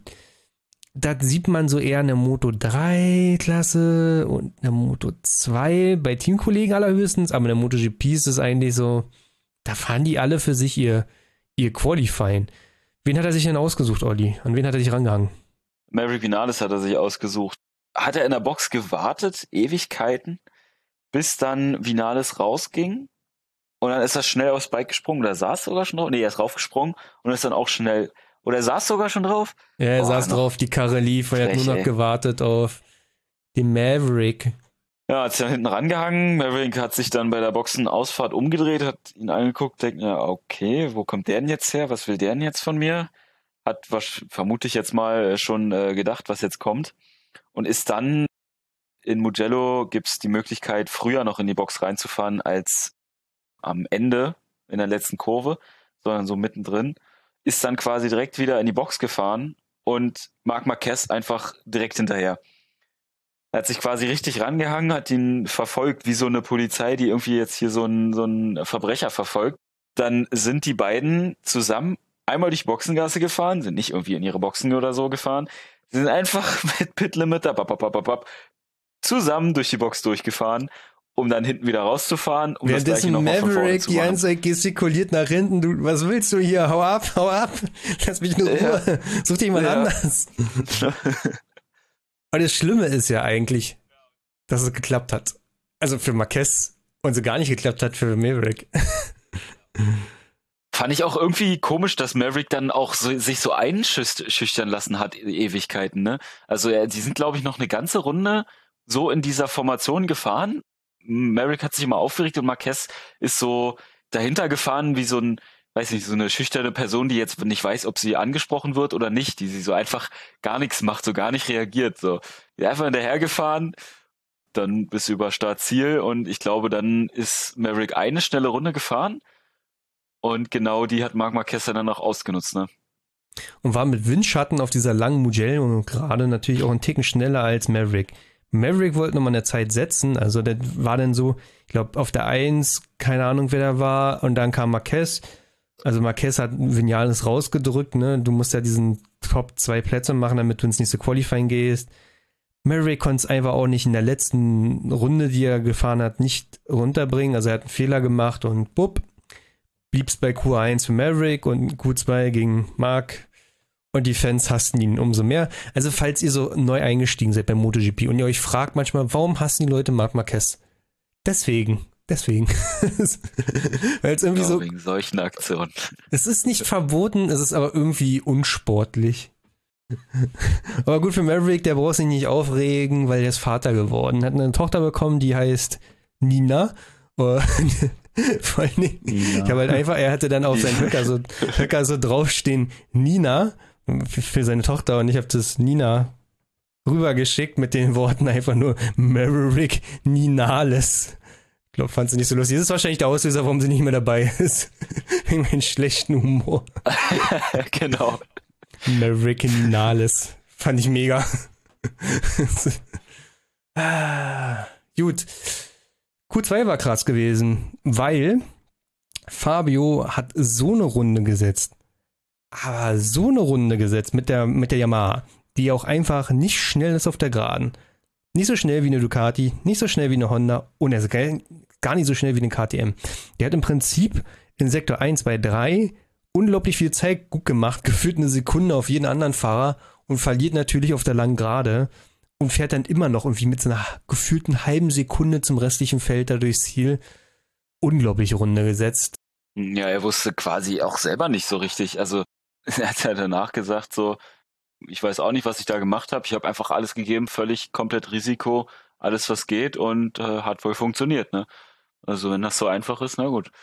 Das sieht man so eher in der Moto drei Klasse und in der Moto zwei bei Teamkollegen allerhöchstens, aber in der MotoGP ist es eigentlich so, da fahren die alle für sich ihr, ihr Qualifying. Wen hat er sich denn ausgesucht, Olli? An wen hat er sich rangehangen? Maverick Vinales hat er sich ausgesucht. Hat er in der Box gewartet, Ewigkeiten, bis dann Vinales rausging und dann ist er schnell aufs Bike gesprungen oder saß sogar schon drauf? Nee, er ist raufgesprungen und ist dann auch schnell... Oder er saß sogar schon drauf? Ja, er oh, saß drauf, die Karre lief, weil er hat nur noch ey. gewartet auf den Maverick. Ja, hat sich dann hinten rangehangen. Maverick hat sich dann bei der Boxenausfahrt umgedreht, hat ihn angeguckt, denkt, ja, okay, wo kommt der denn jetzt her? Was will der denn jetzt von mir? Hat, was, vermute ich jetzt mal, schon äh, gedacht, was jetzt kommt. Und ist dann, in Mugello gibt's die Möglichkeit, früher noch in die Box reinzufahren, als am Ende, in der letzten Kurve, sondern so mittendrin. Ist dann quasi direkt wieder in die Box gefahren und Marc Marquez einfach direkt hinterher. Er hat sich quasi richtig rangehangen, hat ihn verfolgt wie so eine Polizei, die irgendwie jetzt hier so einen, so einen Verbrecher verfolgt. Dann sind die beiden zusammen einmal durch die Boxengasse gefahren, sind nicht irgendwie in ihre Boxen oder so gefahren, sie sind einfach mit Pitlimiter zusammen durch die Box durchgefahren, um dann hinten wieder rauszufahren, um währenddessen das Gleiche nochmal von vorne zu machen. Maverick die ganze Zeit gestikuliert nach hinten, du, was willst du hier, hau ab, hau ab, lass mich nur Ruhe, ja. Such dich mal ja. anders. Aber das Schlimme ist ja eigentlich, dass es geklappt hat. Also für Marquez und so gar nicht geklappt hat für Maverick. Fand ich auch irgendwie komisch, dass Maverick dann auch so, sich so einschüchtern lassen hat, Ewigkeiten, ne? Also ja, die sind, glaube ich, noch eine ganze Runde so in dieser Formation gefahren. Maverick hat sich immer aufgeregt und Marquez ist so dahinter gefahren wie so ein, weiß nicht, so eine schüchterne Person, die jetzt nicht weiß, ob sie angesprochen wird oder nicht, die sie so einfach gar nichts macht, so gar nicht reagiert, so. Die ist einfach hinterher gefahren, dann bis über Startziel und ich glaube, dann ist Maverick eine schnelle Runde gefahren und genau die hat Marc Marquez dann auch ausgenutzt, ne? Und war mit Windschatten auf dieser langen Mugello und gerade natürlich auch einen Ticken schneller als Maverick. Maverick wollte nochmal eine Zeit setzen, also das war dann so, ich glaube auf der eins, keine Ahnung wer da war und dann kam Marquez, also Marquez hat Vinales rausgedrückt, ne, du musst ja diesen Top zwei Plätze machen, damit du ins nächste Qualifying gehst. Maverick konnte es einfach auch nicht in der letzten Runde, die er gefahren hat, nicht runterbringen, also er hat einen Fehler gemacht und bupp, blieb es bei Q eins für Maverick und Q zwei gegen Marc Und die Fans hassen ihn umso mehr. Also falls ihr so neu eingestiegen seid beim MotoGP und ihr euch fragt manchmal, warum hassen die Leute Marc Marquez? Deswegen. Deswegen. Weil es irgendwie ja, so. Wegen solchen Aktionen. Es ist nicht verboten, es ist aber irgendwie unsportlich. Aber gut für Maverick, der braucht sich nicht aufregen, weil der ist Vater geworden. Hat eine Tochter bekommen, die heißt Nina. Und vor allen Dingen, ich habe halt einfach, er hatte dann auf seinen Höcker so, Höcker so draufstehen, Nina, für seine Tochter, und ich habe das Nina rübergeschickt mit den Worten einfach nur Maverick Ninales. Ich glaube, fand sie nicht so lustig. Das ist wahrscheinlich der Auslöser, warum sie nicht mehr dabei ist. Wegen meinem schlechten Humor. Genau. Maverick Ninales. Fand ich mega. ah, gut. Q zwei war krass gewesen, weil Fabio hat so eine Runde gesetzt. Aber so eine Runde gesetzt mit der, mit der Yamaha, die auch einfach nicht schnell ist auf der Geraden. Nicht so schnell wie eine Ducati, nicht so schnell wie eine Honda und er ist gar nicht so schnell wie eine K T M. Der hat im Prinzip in Sektor eins, zwei, drei unglaublich viel Zeit gut gemacht, gefühlt eine Sekunde auf jeden anderen Fahrer und verliert natürlich auf der langen Gerade und fährt dann immer noch irgendwie mit so einer gefühlten halben Sekunde zum restlichen Feld da durchs Ziel. Unglaubliche Runde gesetzt. Ja, er wusste quasi auch selber nicht so richtig. Also er hat ja danach gesagt so, ich weiß auch nicht, was ich da gemacht habe. Ich habe einfach alles gegeben, völlig komplett Risiko, alles was geht und äh, hat wohl funktioniert. Ne? Also wenn das so einfach ist, na gut.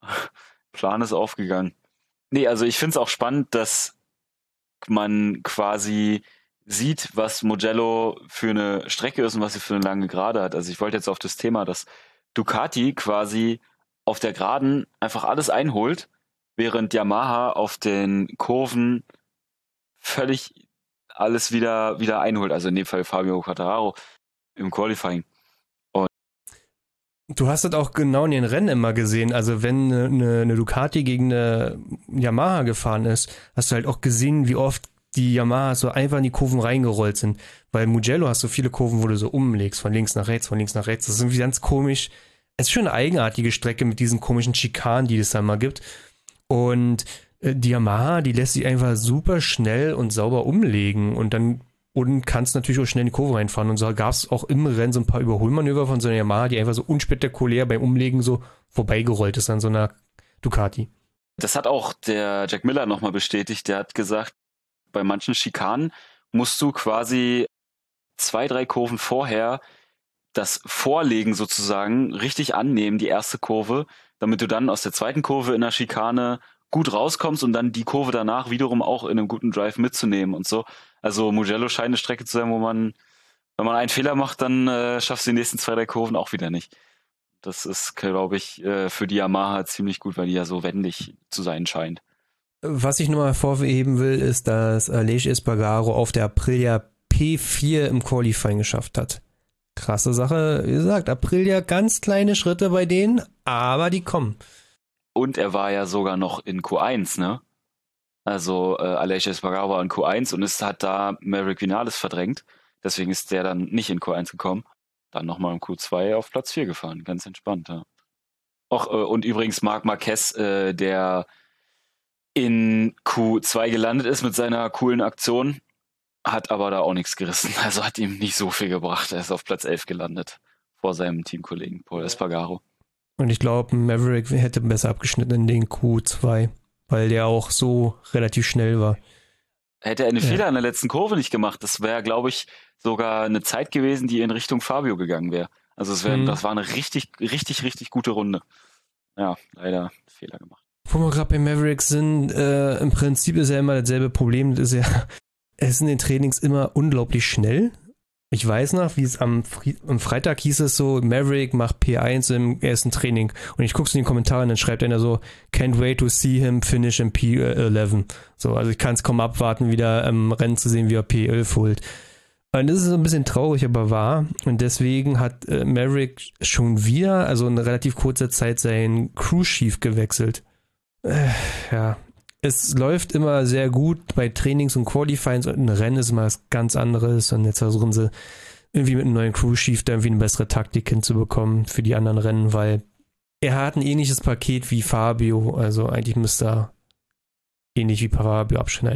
Plan ist aufgegangen. Nee, also ich finde es auch spannend, dass man quasi sieht, was Mugello für eine Strecke ist und was sie für eine lange Gerade hat. Also ich wollte jetzt auf das Thema, dass Ducati quasi auf der Geraden einfach alles einholt, während Yamaha auf den Kurven völlig alles wieder, wieder einholt. Also in dem Fall Fabio Quartararo im Qualifying. Und du hast das auch genau in den Rennen immer gesehen. Also wenn eine, eine Ducati gegen eine Yamaha gefahren ist, hast du halt auch gesehen, wie oft die Yamaha so einfach in die Kurven reingerollt sind. Weil Mugello hast so viele Kurven, wo du so umlegst, von links nach rechts, von links nach rechts. Das ist irgendwie ganz komisch. Es ist schon eine eigenartige Strecke mit diesen komischen Schikanen, die es da mal gibt. Und die Yamaha, die lässt sich einfach super schnell und sauber umlegen und dann und kannst natürlich auch schnell in die Kurve reinfahren. Und so gab es auch im Rennen so ein paar Überholmanöver von so einer Yamaha, die einfach so unspektakulär beim Umlegen so vorbeigerollt ist an so einer Ducati. Das hat auch der Jack Miller nochmal bestätigt. Der hat gesagt, bei manchen Schikanen musst du quasi zwei, drei Kurven vorher das Vorlegen sozusagen richtig annehmen, die erste Kurve, damit du dann aus der zweiten Kurve in der Schikane gut rauskommst und dann die Kurve danach wiederum auch in einem guten Drive mitzunehmen und so. Also Mugello scheint eine Strecke zu sein, wo man, wenn man einen Fehler macht, dann äh, schaffst du die nächsten zwei, drei Kurven auch wieder nicht. Das ist, glaube ich, äh, für die Yamaha ziemlich gut, weil die ja so wendig zu sein scheint. Was ich nochmal hervorheben will, ist, dass Aleix Espargaro auf der Aprilia P vier im Qualifying geschafft hat. Krasse Sache. Wie gesagt, Aprilia ganz kleine Schritte bei denen, aber die kommen. Und er war ja sogar noch in Q eins, ne? Also äh, Aleix Espargaro war in Q eins und es hat da Maverick Vinales verdrängt. Deswegen ist der dann nicht in Q eins gekommen. Dann nochmal im Q zwei auf Platz vier gefahren. Ganz entspannt, ja. Och, äh, und übrigens Marc Marquez, äh, der in Q zwei gelandet ist mit seiner coolen Aktion, hat aber da auch nichts gerissen. Also hat ihm nicht so viel gebracht. Er ist auf Platz elf gelandet vor seinem Teamkollegen Paul Espargaro. Und ich glaube, Maverick hätte besser abgeschnitten in den Q zwei, weil der auch so relativ schnell war. Hätte er einen ja. Fehler in der letzten Kurve nicht gemacht, das wäre, glaube ich, sogar eine Zeit gewesen, die in Richtung Fabio gegangen wäre. Also es wär, mhm. das war eine richtig, richtig, richtig gute Runde. Ja, leider Fehler gemacht. Wo wir gerade bei Maverick sind, äh, im Prinzip ist ja immer dasselbe Problem. Das ist ja, es ist in den Trainings immer unglaublich schnell. Ich weiß noch, wie es am, Fri- am Freitag hieß es so, Maverick macht P eins im ersten Training. Und ich gucke es in den Kommentaren, dann schreibt einer so, can't wait to see him finish in P elf. So, also ich kann es kaum abwarten, wieder im Rennen zu sehen, wie er P elf holt. Und das ist so ein bisschen traurig, aber wahr. Und deswegen hat äh, Maverick schon wieder, also in relativ kurzer Zeit, seinen Crew Chief gewechselt. Äh, ja, es läuft immer sehr gut bei Trainings und Qualifyings und ein Rennen ist immer was ganz anderes und jetzt versuchen sie irgendwie mit einem neuen Crew Chief da irgendwie eine bessere Taktik hinzubekommen für die anderen Rennen, weil er hat ein ähnliches Paket wie Fabio, also eigentlich müsste er ähnlich wie Fabio abschneiden.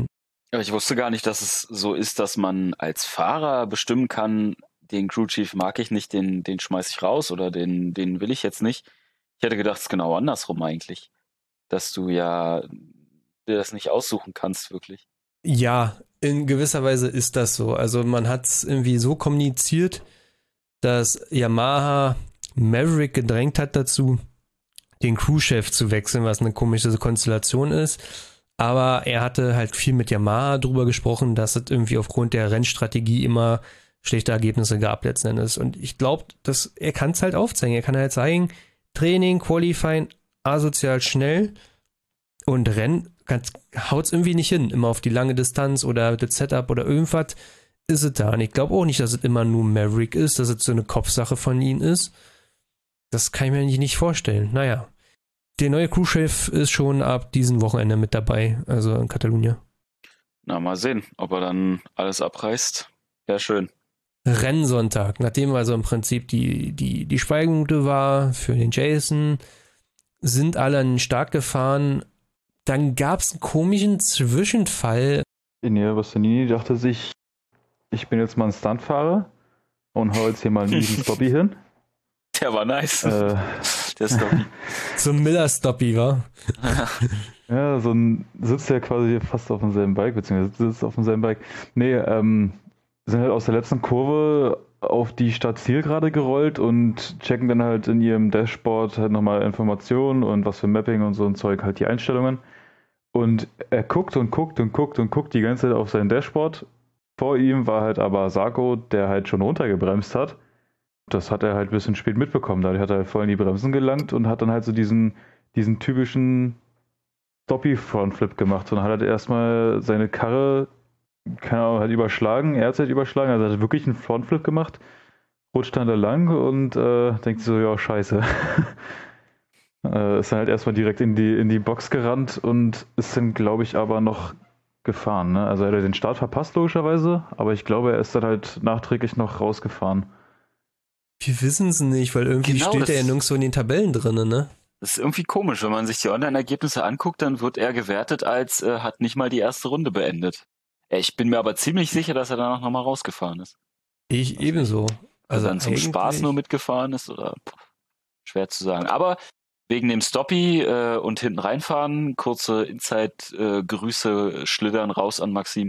Aber ich wusste gar nicht, dass es so ist, dass man als Fahrer bestimmen kann, den Crew Chief mag ich nicht, den, den schmeiß ich raus oder den, den will ich jetzt nicht. Ich hätte gedacht, es ist genau andersrum eigentlich. Dass du ja dir das nicht aussuchen kannst, wirklich. Ja, in gewisser Weise ist das so. Also man hat es irgendwie so kommuniziert, dass Yamaha Maverick gedrängt hat dazu, den Crewchef zu wechseln, was eine komische Konstellation ist. Aber er hatte halt viel mit Yamaha drüber gesprochen, dass es irgendwie aufgrund der Rennstrategie immer schlechte Ergebnisse gab letzten Endes. Und ich glaube, dass er kann es halt aufzeigen. Er kann halt zeigen, Training, Qualifying, asozial schnell und Rennen haut es irgendwie nicht hin. Immer auf die lange Distanz oder das Setup oder irgendwas ist es da. Und ich glaube auch nicht, dass es immer nur Maverick ist, dass es so eine Kopfsache von ihm ist. Das kann ich mir eigentlich nicht vorstellen. Naja. Der neue Crewchef ist schon ab diesem Wochenende mit dabei, also in Katalonien. Na, mal sehen, ob er dann alles abreißt. Ja, schön. Rennsonntag, nachdem also im Prinzip die, die, die Schweigeminute war für den Jason, sind alle an den Start gefahren. Dann gab es einen komischen Zwischenfall. Ineos Bastianini dachte sich, ich bin jetzt mal ein Stuntfahrer und hau jetzt hier mal einen miesen Stoppie hin. Der war nice. Äh, Der Stoppie. So ein Miller-Stoppie, wa? Ja, so ein sitzt ja quasi fast auf demselben Bike, beziehungsweise sitzt auf demselben Bike. Nee, ähm, sind halt aus der letzten Kurve auf die Startzielgerade gerollt und checken dann halt in ihrem Dashboard halt nochmal Informationen und was für Mapping und so ein Zeug, halt die Einstellungen. Und er guckt und guckt und guckt und guckt die ganze Zeit auf sein Dashboard. Vor ihm war halt aber Sarko, der halt schon runtergebremst hat. Das hat er halt ein bisschen spät mitbekommen. Dadurch hat er halt voll in die Bremsen gelangt und hat dann halt so diesen, diesen typischen Stoppie-Frontflip gemacht und hat halt erstmal seine Karre, keine Ahnung, halt überschlagen. Er hat es halt überschlagen, also hat wirklich einen Frontflip gemacht, rutscht dann da lang und äh, denkt so, ja, scheiße. äh, ist dann halt erstmal direkt in die, in die Box gerannt und ist dann, glaube ich, aber noch gefahren. Ne? Also er hat den Start verpasst, logischerweise, aber ich glaube, er ist dann halt nachträglich noch rausgefahren. Wir wissen es nicht, weil irgendwie Genau, steht er ja das- nirgends so in den Tabellen drin, ne? Das ist irgendwie komisch, wenn man sich die Online-Ergebnisse anguckt, dann wird er gewertet als äh, hat nicht mal die erste Runde beendet. Äh, Ich bin mir aber ziemlich sicher, dass er danach nochmal rausgefahren ist. Ich ebenso. Also dann zum eigentlich- Spaß nur mitgefahren ist oder pff, schwer zu sagen. Aber wegen dem Stoppie äh, und hinten reinfahren, kurze Inside-Grüße äh, schlittern raus an Maxim.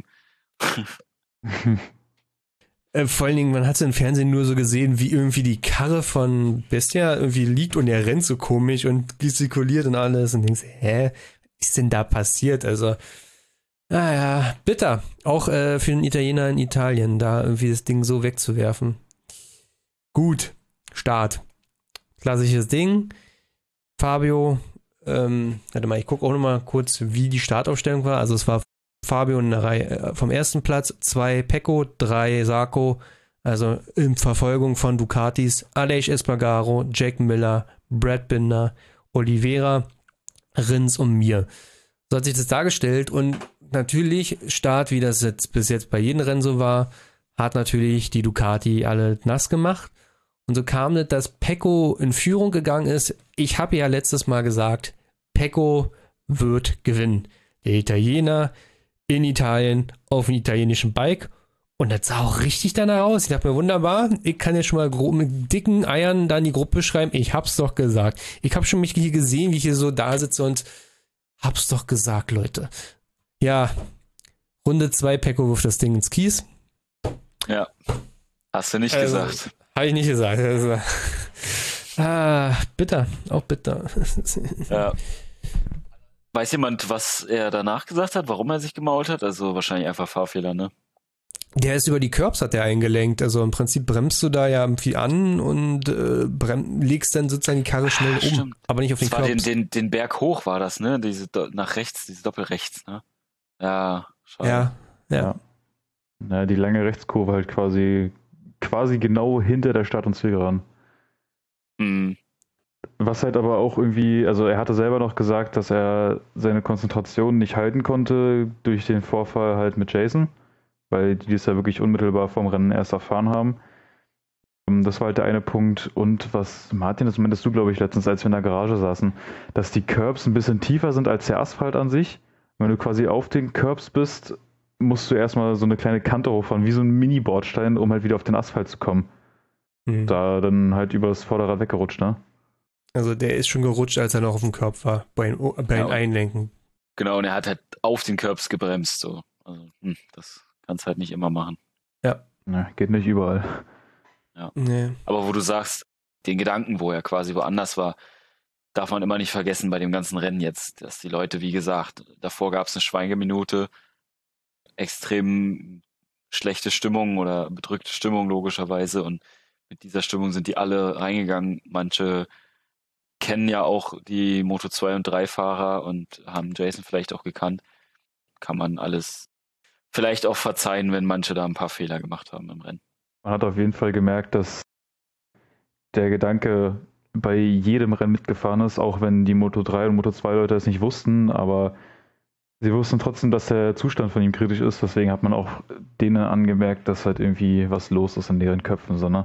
Äh, vor allen Dingen, man hat es im Fernsehen nur so gesehen, wie irgendwie die Karre von Bestia irgendwie liegt und er rennt so komisch und gestikuliert und alles und denkst, hä, was ist denn da passiert? Also, naja, bitter. Auch äh, für den Italiener in Italien, da irgendwie das Ding so wegzuwerfen. Gut, Start. Klassisches Ding. Fabio, ähm, warte mal, ich gucke auch nochmal kurz, wie die Startaufstellung war. Also es war Fabio in der Reihe äh, vom ersten Platz, zwei Pecco, drei Sarko, also in Verfolgung von Ducatis, Aleix Espargaro, Jack Miller, Brad Binder, Oliveira, Rins und mir. So hat sich das dargestellt und natürlich Start, wie das jetzt bis jetzt bei jedem Rennen so war, hat natürlich die Ducati alle nass gemacht. Und so kam es, dass Pecco in Führung gegangen ist. Ich habe ja letztes Mal gesagt, Pecco wird gewinnen. Der Italiener in Italien auf einem italienischen Bike. Und das sah auch richtig danach aus. Ich dachte mir, wunderbar, ich kann ja schon mal grob mit dicken Eiern da in die Gruppe schreiben. Ich hab's doch gesagt. Ich habe schon mich hier gesehen, wie ich hier so da sitze und hab's doch gesagt, Leute. Ja, Runde zwei, Pecco wirft das Ding ins Kies. Ja, hast du nicht Also, gesagt. Habe ich nicht gesagt. Also, ah, bitter, auch bitter. Ja. Weiß jemand, was er danach gesagt hat, warum er sich gemault hat? Also wahrscheinlich einfach Fahrfehler, ne? Der ist über die Curbs, hat der eingelenkt. Also im Prinzip bremst du da ja irgendwie an und äh, brem- legst dann sozusagen die Karre schnell Ah, um. stimmt. Aber nicht auf den Das war den, Curbs. den, den Berg hoch war das, ne? Diese Do- nach rechts, diese Doppelrechts, ne? Ja, schade. Ja, ja. Ja. Na, die lange Rechtskurve halt quasi, quasi genau hinter der Start- und Zielgeraden. Hm. Was halt aber auch irgendwie, also er hatte selber noch gesagt, dass er seine Konzentration nicht halten konnte durch den Vorfall halt mit Jason, weil die das ja wirklich unmittelbar vom Rennen erst erfahren haben. Das war halt der eine Punkt. Und was, Martin, das meintest du, glaube ich, letztens, als wir in der Garage saßen, dass die Curbs ein bisschen tiefer sind als der Asphalt an sich. Wenn du quasi auf den Curbs bist, musst du erstmal so eine kleine Kante hochfahren, wie so ein Mini-Bordstein, um halt wieder auf den Asphalt zu kommen. Hm. Da dann halt übers Vorderrad weggerutscht, ne? Also der ist schon gerutscht, als er noch auf dem Curb war, beim, beim Ja. Einlenken. Genau, und er hat halt auf den Curbs gebremst. So. Also, hm, das kannst halt nicht immer machen. Ja. Ja, geht nicht überall. Ja. Nee. Aber wo du sagst, den Gedanken, wo er quasi woanders war, darf man immer nicht vergessen bei dem ganzen Rennen jetzt, dass die Leute, wie gesagt, davor gab es eine Schweigeminute, extrem schlechte Stimmung oder bedrückte Stimmung logischerweise, und mit dieser Stimmung sind die alle reingegangen. Manche kennen ja auch die Moto zwei und drei Fahrer und haben Jason vielleicht auch gekannt. Kann man alles vielleicht auch verzeihen, wenn manche da ein paar Fehler gemacht haben im Rennen. Man hat auf jeden Fall gemerkt, dass der Gedanke bei jedem Rennen mitgefahren ist, auch wenn die Moto drei und Moto zwei Leute es nicht wussten, aber sie wussten trotzdem, dass der Zustand von ihm kritisch ist, deswegen hat man auch denen angemerkt, dass halt irgendwie was los ist in deren Köpfen, so, ne?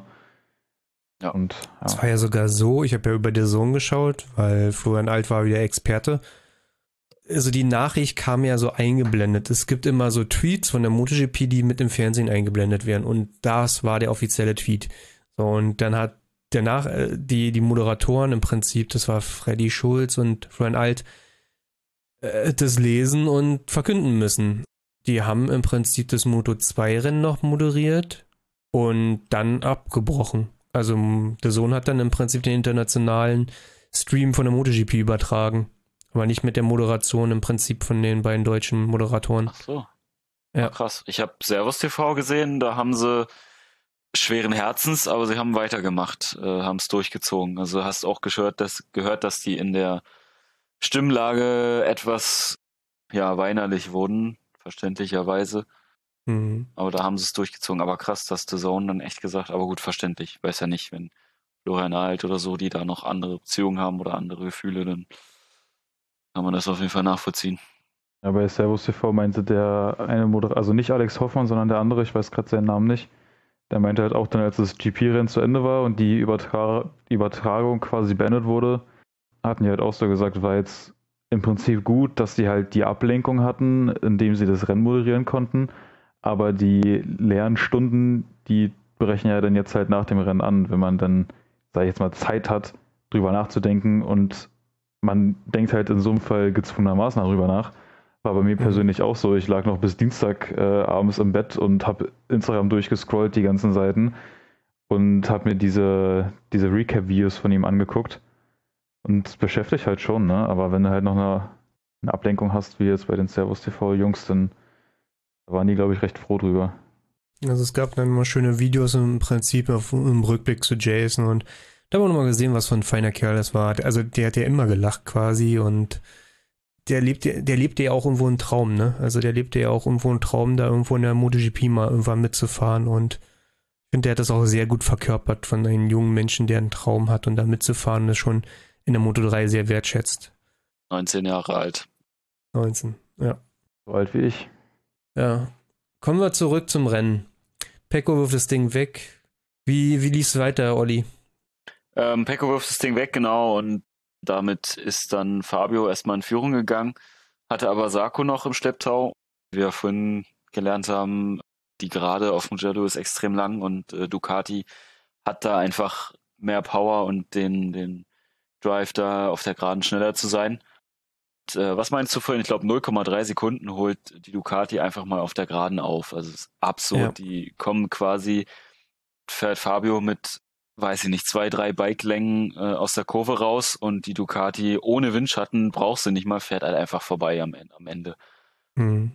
Ja. Und, ja. Es war ja sogar so, ich habe ja über The Zone geschaut, weil Florian Alt war wieder Experte. Also die Nachricht kam ja so eingeblendet. Es gibt immer so Tweets von der MotoGP, die mit dem Fernsehen eingeblendet werden, und das war der offizielle Tweet. So, und dann hat danach äh, die, die Moderatoren im Prinzip, das war Freddy Schulz und Florian Alt, äh, das lesen und verkünden müssen. Die haben im Prinzip das Moto zwei Rennen noch moderiert und dann abgebrochen. Also der Sohn hat dann im Prinzip den internationalen Stream von der MotoGP übertragen. Aber nicht mit der Moderation im Prinzip von den beiden deutschen Moderatoren. Ach so. Ja. Ja, krass. Ich habe Servus T V gesehen, da haben sie schweren Herzens, aber sie haben weitergemacht, äh, haben es durchgezogen. Also hast auch gehört, dass, gehört, dass die in der Stimmlage etwas ja, weinerlich wurden, verständlicherweise. Mhm. Aber da haben sie es durchgezogen. Aber krass, dass The Zone dann echt gesagt, aber gut, verständlich. Ich weiß ja nicht, wenn Florian Alt oder so, die da noch andere Beziehungen haben oder andere Gefühle, dann kann man das auf jeden Fall nachvollziehen. Ja, bei Servus T V meinte der eine Moderator, also nicht Alex Hoffmann, sondern der andere, ich weiß gerade seinen Namen nicht, der meinte halt auch dann, als das G P-Rennen zu Ende war und die Übertra- Übertragung quasi beendet wurde, hatten die halt auch so gesagt, war jetzt im Prinzip gut, dass die halt die Ablenkung hatten, indem sie das Rennen moderieren konnten, aber die leeren Stunden, die brechen ja dann jetzt halt nach dem Rennen an, wenn man dann, sag ich jetzt mal, Zeit hat, drüber nachzudenken, und man denkt halt in so einem Fall gezwungenermaßen darüber nach. War bei mir persönlich auch so. Ich lag noch bis Dienstag äh, abends im Bett und habe Instagram durchgescrollt, die ganzen Seiten, und habe mir diese, diese Recap-Videos von ihm angeguckt. Und es beschäftigt halt schon, ne? Aber wenn du halt noch eine, eine Ablenkung hast, wie jetzt bei den Servus T V-Jungs, dann waren die, glaube ich, recht froh drüber. Also es gab dann immer schöne Videos im Prinzip auf, im Rückblick zu Jason, und da haben wir nochmal gesehen, was für ein feiner Kerl das war. Also der hat ja immer gelacht quasi, und der lebt, der lebte ja auch irgendwo einen Traum, ne? Also der lebte ja auch irgendwo einen Traum, da irgendwo in der MotoGP mal irgendwann mitzufahren, und ich finde, der hat das auch sehr gut verkörpert von einem jungen Menschen, der einen Traum hat und da mitzufahren, das schon in der Moto drei sehr wertschätzt. neunzehn Jahre alt. neunzehn, ja. So alt wie ich. Ja. Kommen wir zurück zum Rennen. Pecco wirft das Ding weg. Wie, wie lief es weiter, Olli? Ähm, Pecco wirft das Ding weg, genau, und damit ist dann Fabio erstmal in Führung gegangen, hatte aber Sarko noch im Schlepptau. Wie wir vorhin gelernt haben, die Gerade auf Mugello ist extrem lang, und äh, Ducati hat da einfach mehr Power und den, den Drive da auf der Geraden schneller zu sein. Und, äh, was meinst du vorhin? Ich glaube null Komma drei Sekunden holt die Ducati einfach mal auf der Geraden auf. Also es ist absurd. Ja. Die kommen quasi, fährt Fabio mit, weiß ich nicht, zwei, drei Bikelängen äh, aus der Kurve raus, und die Ducati ohne Windschatten brauchst du nicht mal, fährt halt einfach vorbei am, am Ende. Hm.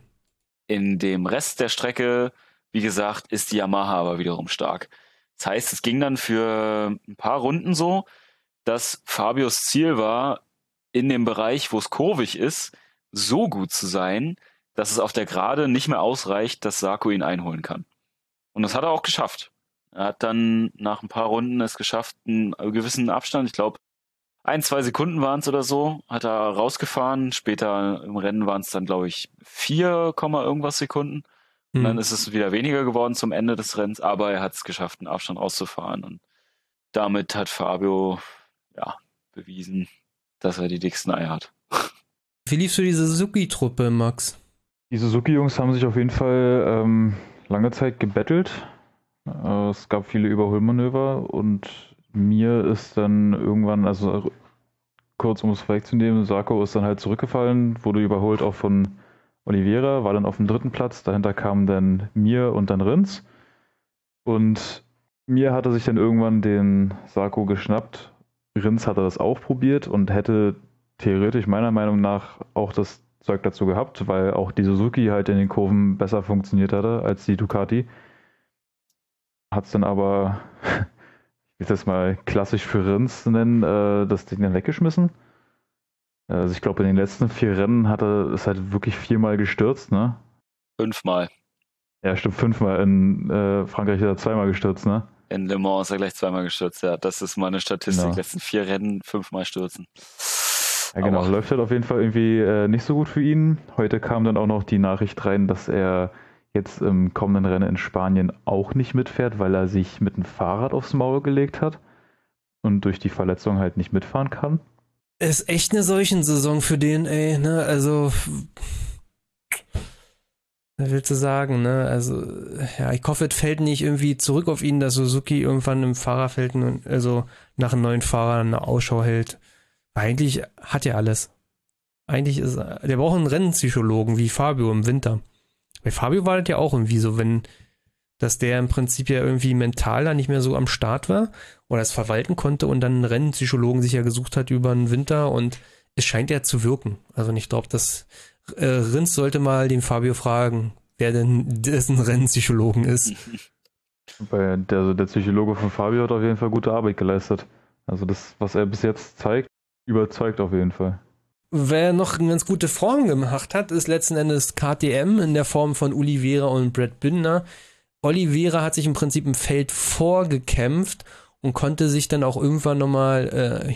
In dem Rest der Strecke, wie gesagt, ist die Yamaha aber wiederum stark. Das heißt, es ging dann für ein paar Runden so, dass Fabios Ziel war, in dem Bereich, wo es kurvig ist, so gut zu sein, dass es auf der Gerade nicht mehr ausreicht, dass Sarko ihn einholen kann. Und das hat er auch geschafft. Er hat dann nach ein paar Runden es geschafft, einen gewissen Abstand, ich glaube ein, zwei Sekunden waren es oder so, hat er rausgefahren. Später im Rennen waren es dann, glaube ich, vier, irgendwas Sekunden. Und dann ist es wieder weniger geworden zum Ende des Rennens, aber er hat es geschafft, einen Abstand rauszufahren. Und damit hat Fabio ja bewiesen, dass er die dicksten Eier hat. Wie liefst du diese Suzuki-Truppe, Max? Die Suzuki-Jungs haben sich auf jeden Fall ähm, lange Zeit gebettelt. Äh, es gab viele Überholmanöver und mir ist dann irgendwann, also kurz um es vorwegzunehmen, Sarko ist dann halt zurückgefallen, wurde überholt auch von Oliveira, war dann auf dem dritten Platz. Dahinter kamen dann Mir und dann Rins. Und Mir hatte sich dann irgendwann den Sarko geschnappt. Rins hatte das auch probiert und hätte theoretisch meiner Meinung nach auch das Zeug dazu gehabt, weil auch die Suzuki halt in den Kurven besser funktioniert hatte als die Ducati. Hat es dann aber, ich will das mal klassisch für Rins nennen, äh, das Ding dann weggeschmissen. Also ich glaube, in den letzten vier Rennen hat er es halt wirklich viermal gestürzt, ne? Fünfmal. Ja, stimmt, fünfmal. In äh, Frankreich ist er zweimal gestürzt, ne? In Le Mans ist er gleich zweimal gestürzt, ja. Das ist meine Statistik. Genau. Letzten vier Rennen fünfmal stürzen. Ja, genau. Aber Läuft halt auf jeden Fall irgendwie äh, nicht so gut für ihn. Heute kam dann auch noch die Nachricht rein, dass er jetzt im kommenden Rennen in Spanien auch nicht mitfährt, weil er sich mit dem Fahrrad aufs Maul gelegt hat und durch die Verletzung halt nicht mitfahren kann. Ist echt eine Seuchensaison für den, ey, ne? Also, was willst du sagen, ne? Also, ja, ich hoffe, es fällt nicht irgendwie zurück auf ihn, dass Suzuki irgendwann im Fahrerfeld, also nach einem neuen Fahrer eine Ausschau hält. Weil eigentlich hat er alles. Eigentlich ist er, der braucht einen Rennpsychologen wie Fabio im Winter. Bei Fabio war das ja auch irgendwie so, wenn, dass der im Prinzip ja irgendwie mental da nicht mehr so am Start war oder es verwalten konnte und dann einen Rennpsychologen sich ja gesucht hat über den Winter und es scheint ja zu wirken. Also ich glaube, dass äh, Rins sollte mal den Fabio fragen, wer denn dessen Rennpsychologen ist. Weil der, also der Psychologe von Fabio hat auf jeden Fall gute Arbeit geleistet. Also das, was er bis jetzt zeigt, überzeugt auf jeden Fall. Wer noch eine ganz gute Form gemacht hat, ist letzten Endes K T M in der Form von Oliveira und Brad Binder. Oliveira hat sich im Prinzip im Feld vorgekämpft und konnte sich dann auch irgendwann nochmal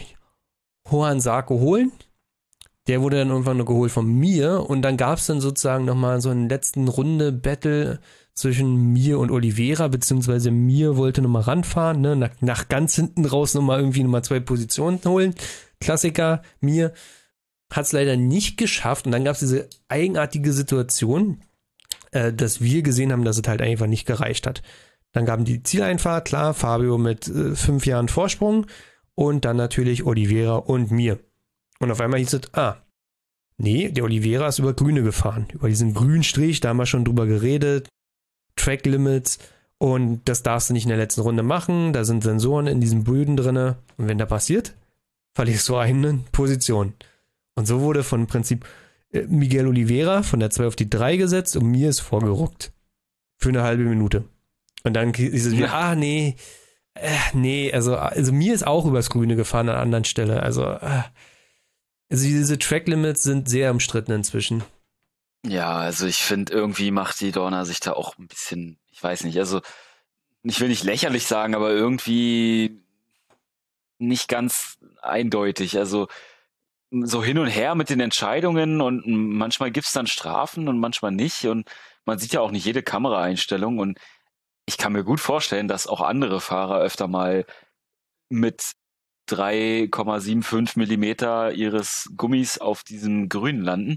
äh, Johann Sarko holen. Der wurde dann irgendwann noch geholt von Mir und dann gab es dann sozusagen nochmal so einen letzten Runde Battle zwischen Mir und Oliveira, beziehungsweise Mir wollte nochmal ranfahren, ne? nach, nach ganz hinten raus nochmal irgendwie nochmal zwei Positionen holen. Klassiker, Mir hat es leider nicht geschafft und dann gab es diese eigenartige Situation, äh, dass wir gesehen haben, dass es halt einfach nicht gereicht hat. Dann gaben die Zieleinfahrt, klar, Fabio mit äh, fünf Jahren Vorsprung und dann natürlich Oliveira und Mir. Und auf einmal hieß es, ah, nee, der Oliveira ist über Grüne gefahren, über diesen grünen Strich, da haben wir schon drüber geredet, Track Limits und das darfst du nicht in der letzten Runde machen, da sind Sensoren in diesen Böden drin und wenn da passiert, verlierst du eine Position. Und so wurde von Prinzip Miguel Oliveira von der zwei auf die drei gesetzt und Mir ist vorgerückt. Für eine halbe Minute. Und dann ist es wieder, ja. ah, nee, äh, nee, also, also Mir ist auch übers Grüne gefahren an einer anderen Stelle. Also, äh, also diese Track-Limits sind sehr umstritten inzwischen. Ja, also ich finde, irgendwie macht die Dorna sich da auch ein bisschen, ich weiß nicht, also ich will nicht lächerlich sagen, aber irgendwie nicht ganz eindeutig. Also so hin und her mit den Entscheidungen und manchmal gibt es dann Strafen und manchmal nicht und man sieht ja auch nicht jede Kameraeinstellung und ich kann mir gut vorstellen, dass auch andere Fahrer öfter mal mit drei Komma fünfundsiebzig Millimeter ihres Gummis auf diesem Grün landen,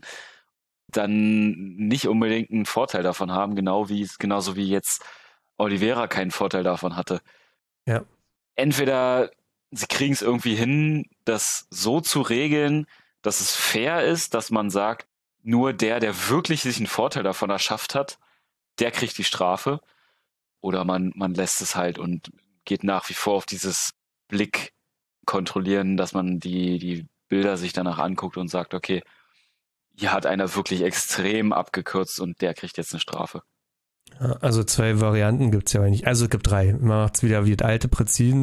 dann nicht unbedingt einen Vorteil davon haben, genau wie genauso wie jetzt Oliveira keinen Vorteil davon hatte. Ja. Entweder sie kriegen es irgendwie hin, das so zu regeln, dass es fair ist, dass man sagt, nur der, der wirklich sich einen Vorteil davon erschafft hat, der kriegt die Strafe. Oder man, man lässt es halt und geht nach wie vor auf dieses Blick kontrollieren, dass man die, die Bilder sich danach anguckt und sagt, okay, hier hat einer wirklich extrem abgekürzt und der kriegt jetzt eine Strafe. Also zwei Varianten gibt es ja nicht. Also es gibt drei. Man macht es wieder wie das alte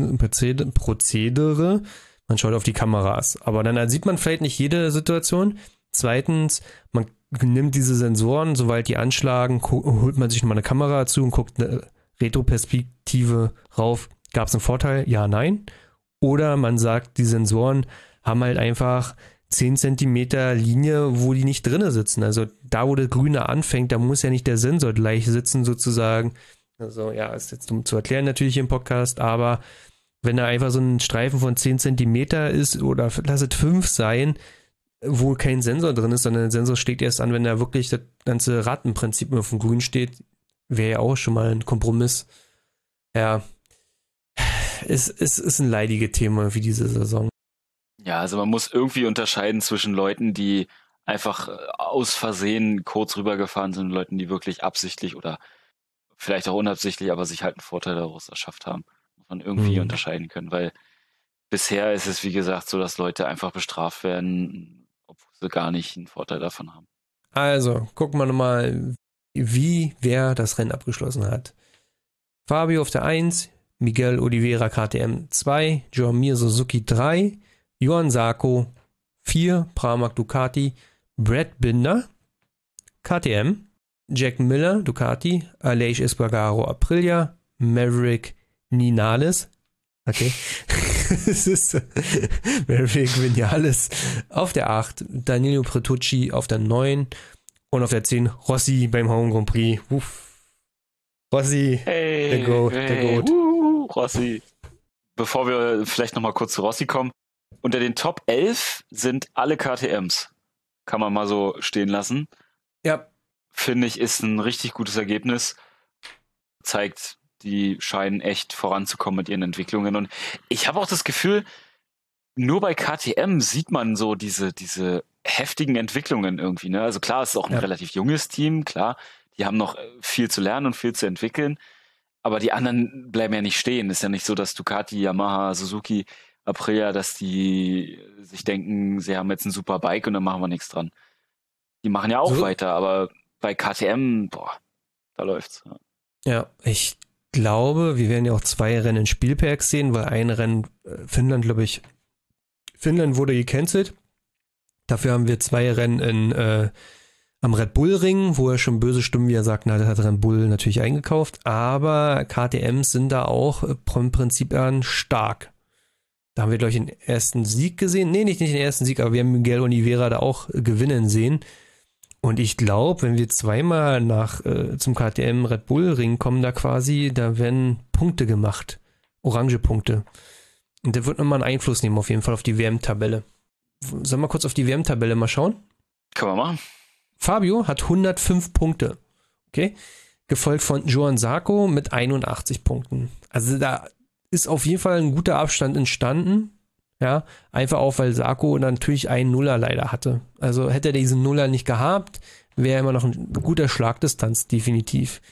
Prozedere. Man schaut auf die Kameras. Aber dann sieht man vielleicht nicht jede Situation. Zweitens, man nimmt diese Sensoren, sobald die anschlagen, holt man sich nochmal eine Kamera zu und guckt eine Retroperspektive rauf. Gab es einen Vorteil? Ja, nein. Oder man sagt, die Sensoren haben halt einfach zehn Zentimeter Linie, wo die nicht drinne sitzen. Also da, wo das Grüne anfängt, da muss ja nicht der Sensor gleich sitzen sozusagen. Also ja, ist jetzt dumm zu erklären natürlich im Podcast, aber wenn da einfach so ein Streifen von zehn Zentimeter ist oder lass es fünf sein, wo kein Sensor drin ist, sondern der Sensor schlägt erst an, wenn da wirklich das ganze Ratenprinzip auf dem Grün steht, wäre ja auch schon mal ein Kompromiss. Ja, es, es ist ein leidiges Thema wie diese Saison. Ja, also man muss irgendwie unterscheiden zwischen Leuten, die einfach aus Versehen kurz rübergefahren sind und Leuten, die wirklich absichtlich oder vielleicht auch unabsichtlich, aber sich halt einen Vorteil daraus erschafft haben. Muss man irgendwie mhm. unterscheiden können, weil bisher ist es, wie gesagt, so, dass Leute einfach bestraft werden, obwohl sie gar nicht einen Vorteil davon haben. Also, gucken wir nochmal, wie wer das Rennen abgeschlossen hat. Fabio auf der eins, Miguel Oliveira K T M zwei, Joan Mir Suzuki drei, Johann Sarko vier, Pramac Ducati, Brad Binder K T M, Jack Miller Ducati, Aleix Espargaro Aprilia, Maverick Vinales, okay, es ist Maverick Vinales auf der acht, Danilo Petrucci auf der neun und auf der zehn Rossi beim Home Grand Prix. Uff. Rossi, hey, der Goat, hey, der Goat. Uh, Rossi. Bevor wir vielleicht nochmal kurz zu Rossi kommen, unter den Top elf sind alle K T Ms. Kann man mal so stehen lassen. Ja. Finde ich, ist ein richtig gutes Ergebnis. Zeigt, die scheinen echt voranzukommen mit ihren Entwicklungen. Und ich habe auch das Gefühl, nur bei K T M sieht man so diese, diese heftigen Entwicklungen irgendwie. Ne? Also klar, es ist auch ein ja. relativ junges Team, klar. Die haben noch viel zu lernen und viel zu entwickeln. Aber die anderen bleiben ja nicht stehen. Ist ja nicht so, dass Ducati, Yamaha, Suzuki, Aprilia, dass die sich denken, sie haben jetzt ein super Bike und dann machen wir nichts dran. Die machen ja auch so weiter, aber bei K T M, boah, da läuft's. Ja. ja, ich glaube, wir werden ja auch zwei Rennen in Spielberg sehen, weil ein Rennen, Finnland, glaube ich, Finnland wurde gecancelt. Dafür haben wir zwei Rennen in äh, am Red Bull Ring, wo er schon böse Stimmen, wie er sagt, na, das hat Red Bull natürlich eingekauft, aber K T Ms sind da auch vom Prinzip an stark. Da haben wir, glaube ich, den ersten Sieg gesehen. Nee, nicht, nicht den ersten Sieg, aber wir haben Miguel Oliveira da auch gewinnen sehen. Und ich glaube, wenn wir zweimal nach äh, zum K T M Red Bull Ring kommen, da quasi, da werden Punkte gemacht. Orange Punkte. Und der wird nochmal einen Einfluss nehmen, auf jeden Fall auf die W M-Tabelle. Sollen wir kurz auf die W M-Tabelle mal schauen? Können wir machen. Fabio hat hundertfünf Punkte. Okay? Gefolgt von Johann Sarko mit einundachtzig Punkten. Also da ist auf jeden Fall ein guter Abstand entstanden. Ja, einfach auch, weil Sarko natürlich einen Nuller leider hatte. Also hätte er diesen Nuller nicht gehabt, wäre immer noch ein guter Schlagdistanz, definitiv.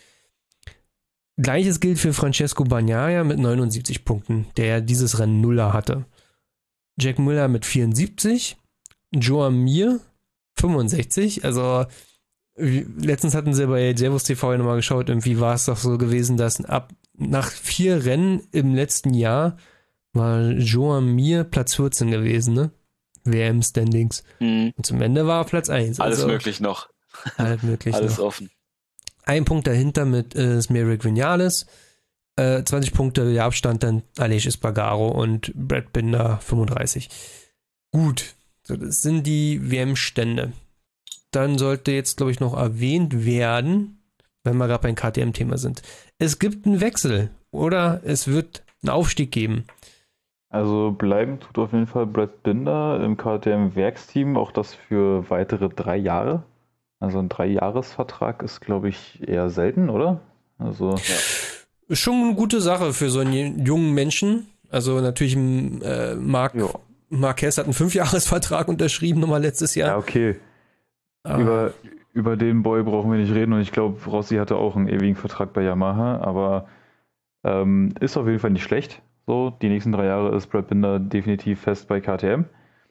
Gleiches gilt für Francesco Bagnaia mit neunundsiebzig Punkten, der dieses Rennen Nuller hatte. Jack Miller mit vierundsiebzig, Joan Mir fünfundsechzig, also letztens hatten sie bei Servus T V ja nochmal geschaut, irgendwie war es doch so gewesen, dass ab nach vier Rennen im letzten Jahr war Joan Mir Platz vierzehn gewesen, ne? W M-Standings. Mhm. Und zum Ende war er Platz eins. Alles also, möglich noch. Alles möglich Alles noch. offen. Ein Punkt dahinter mit äh, Maverick Vinales. Äh, zwanzig Punkte der Abstand dann Aleix Espargaro und Brad Binder fünfunddreißig. Gut, so, das sind die W M-Stände. Dann sollte jetzt, glaube ich, noch erwähnt werden, wenn wir gerade beim K T M-Thema sind. Es gibt einen Wechsel oder es wird einen Aufstieg geben. Also bleiben tut auf jeden Fall Brad Binder im K T M-Werksteam, auch das für weitere drei Jahre. Also ein Dreijahresvertrag ist, glaube ich, eher selten, oder? Also ja. Ist schon eine gute Sache für so einen jungen Menschen. Also natürlich äh, Marc Marquez hat einen Fünfjahresvertrag unterschrieben, nochmal letztes Jahr. Ja, okay. Ah. Über, über den Boy brauchen wir nicht reden und ich glaube, Rossi hatte auch einen ewigen Vertrag bei Yamaha, aber ähm, ist auf jeden Fall nicht schlecht. So, die nächsten drei Jahre ist Brad Binder definitiv fest bei K T M.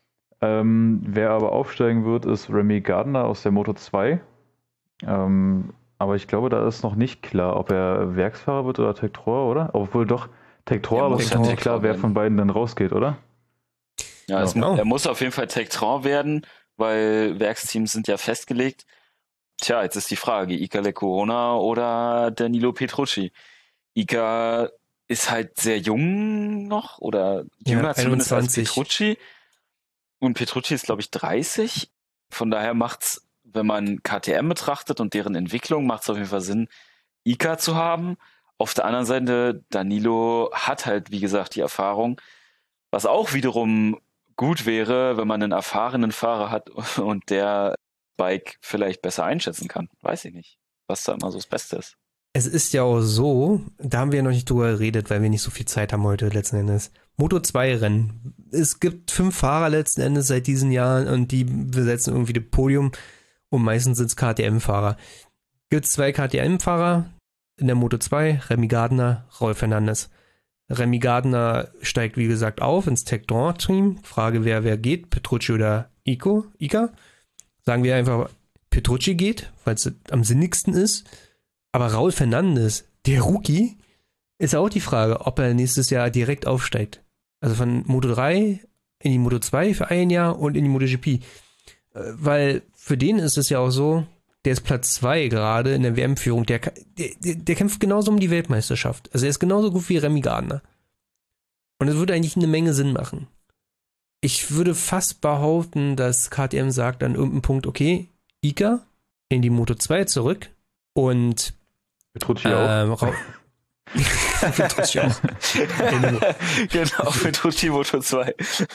Ähm, wer aber aufsteigen wird, ist Remy Gardner aus der Moto zwei. Ähm, aber ich glaube, da ist noch nicht klar, ob er Werksfahrer wird oder Tektor, oder? Obwohl doch Tektor, aber es ist nicht klar, wer von beiden dann rausgeht, oder? Ja, es, ja. Er muss auf jeden Fall Tektor werden, weil Werksteams sind ja festgelegt. Tja, jetzt ist die Frage, Iker Lecuona oder Danilo Petrucci. Iker ist halt sehr jung noch oder jünger ja, zumindest als Petrucci. Und Petrucci ist, glaube ich, dreißig. Von daher macht's, wenn man K T M betrachtet und deren Entwicklung, macht es auf jeden Fall Sinn, Iker zu haben. Auf der anderen Seite, Danilo hat halt, wie gesagt, die Erfahrung, was auch wiederum gut wäre, wenn man einen erfahrenen Fahrer hat und der Bike vielleicht besser einschätzen kann. Weiß ich nicht, was da immer so das Beste ist. Es ist ja auch so, da haben wir ja noch nicht drüber geredet, weil wir nicht so viel Zeit haben heute letzten Endes. Moto zwei Rennen. Es gibt fünf Fahrer letzten Endes seit diesen Jahren und die besetzen irgendwie das Podium und meistens sind es K T M-Fahrer. Gibt es zwei K T M-Fahrer in der Moto zwei, Remy Gardner, Raul Fernandes. Remy Gardner steigt wie gesagt auf ins Tech-Dor-Team. Frage, wer wer geht, Petrucci oder Ico, Ika. Sagen wir einfach, Petrucci geht, weil es am sinnigsten ist. Aber Raul Fernandes, der Rookie, ist auch die Frage, ob er nächstes Jahr direkt aufsteigt. Also von Moto drei in die Moto zwei für ein Jahr und in die MotoGP. Weil für den ist es ja auch so, der ist Platz zwei gerade in der W M-Führung. Der, der, der kämpft genauso um die Weltmeisterschaft. Also er ist genauso gut wie Remy Gardner. Und es würde eigentlich eine Menge Sinn machen. Ich würde fast behaupten, dass K T M sagt an irgendeinem Punkt, okay, Ika in die Moto zwei zurück und Petrucci ähm, auch. Petrucci auch. Genau, Petrucci Moto zwei.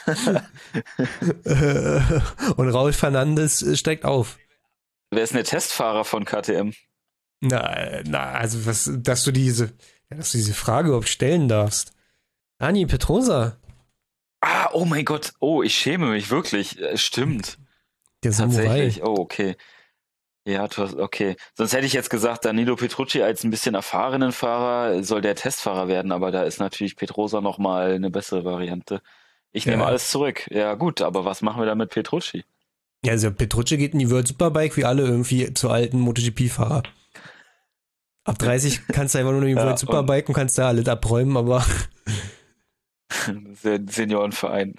Und Raul Fernandes steigt auf. Wer ist denn der Testfahrer von K T M? Na, na, also was, dass du diese, dass du diese Frage überhaupt stellen darfst. Dani Pedrosa. Ah, oh mein Gott. Oh, ich schäme mich wirklich. Stimmt. Der Samurai. Tatsächlich. Oh, okay. Ja, du hast, okay. Sonst hätte ich jetzt gesagt, Danilo Petrucci als ein bisschen erfahrenen Fahrer soll der Testfahrer werden, aber da ist natürlich Pedrosa nochmal eine bessere Variante. Ich nehme Ja. alles zurück. Ja, gut, aber was machen wir da mit Petrucci? Ja, also Petrucci geht in die World Superbike wie alle irgendwie zu alten MotoGP-Fahrer. Ab dreißig kannst du einfach nur noch die Ja, World Superbike und kannst da alles abräumen, aber Seniorenverein.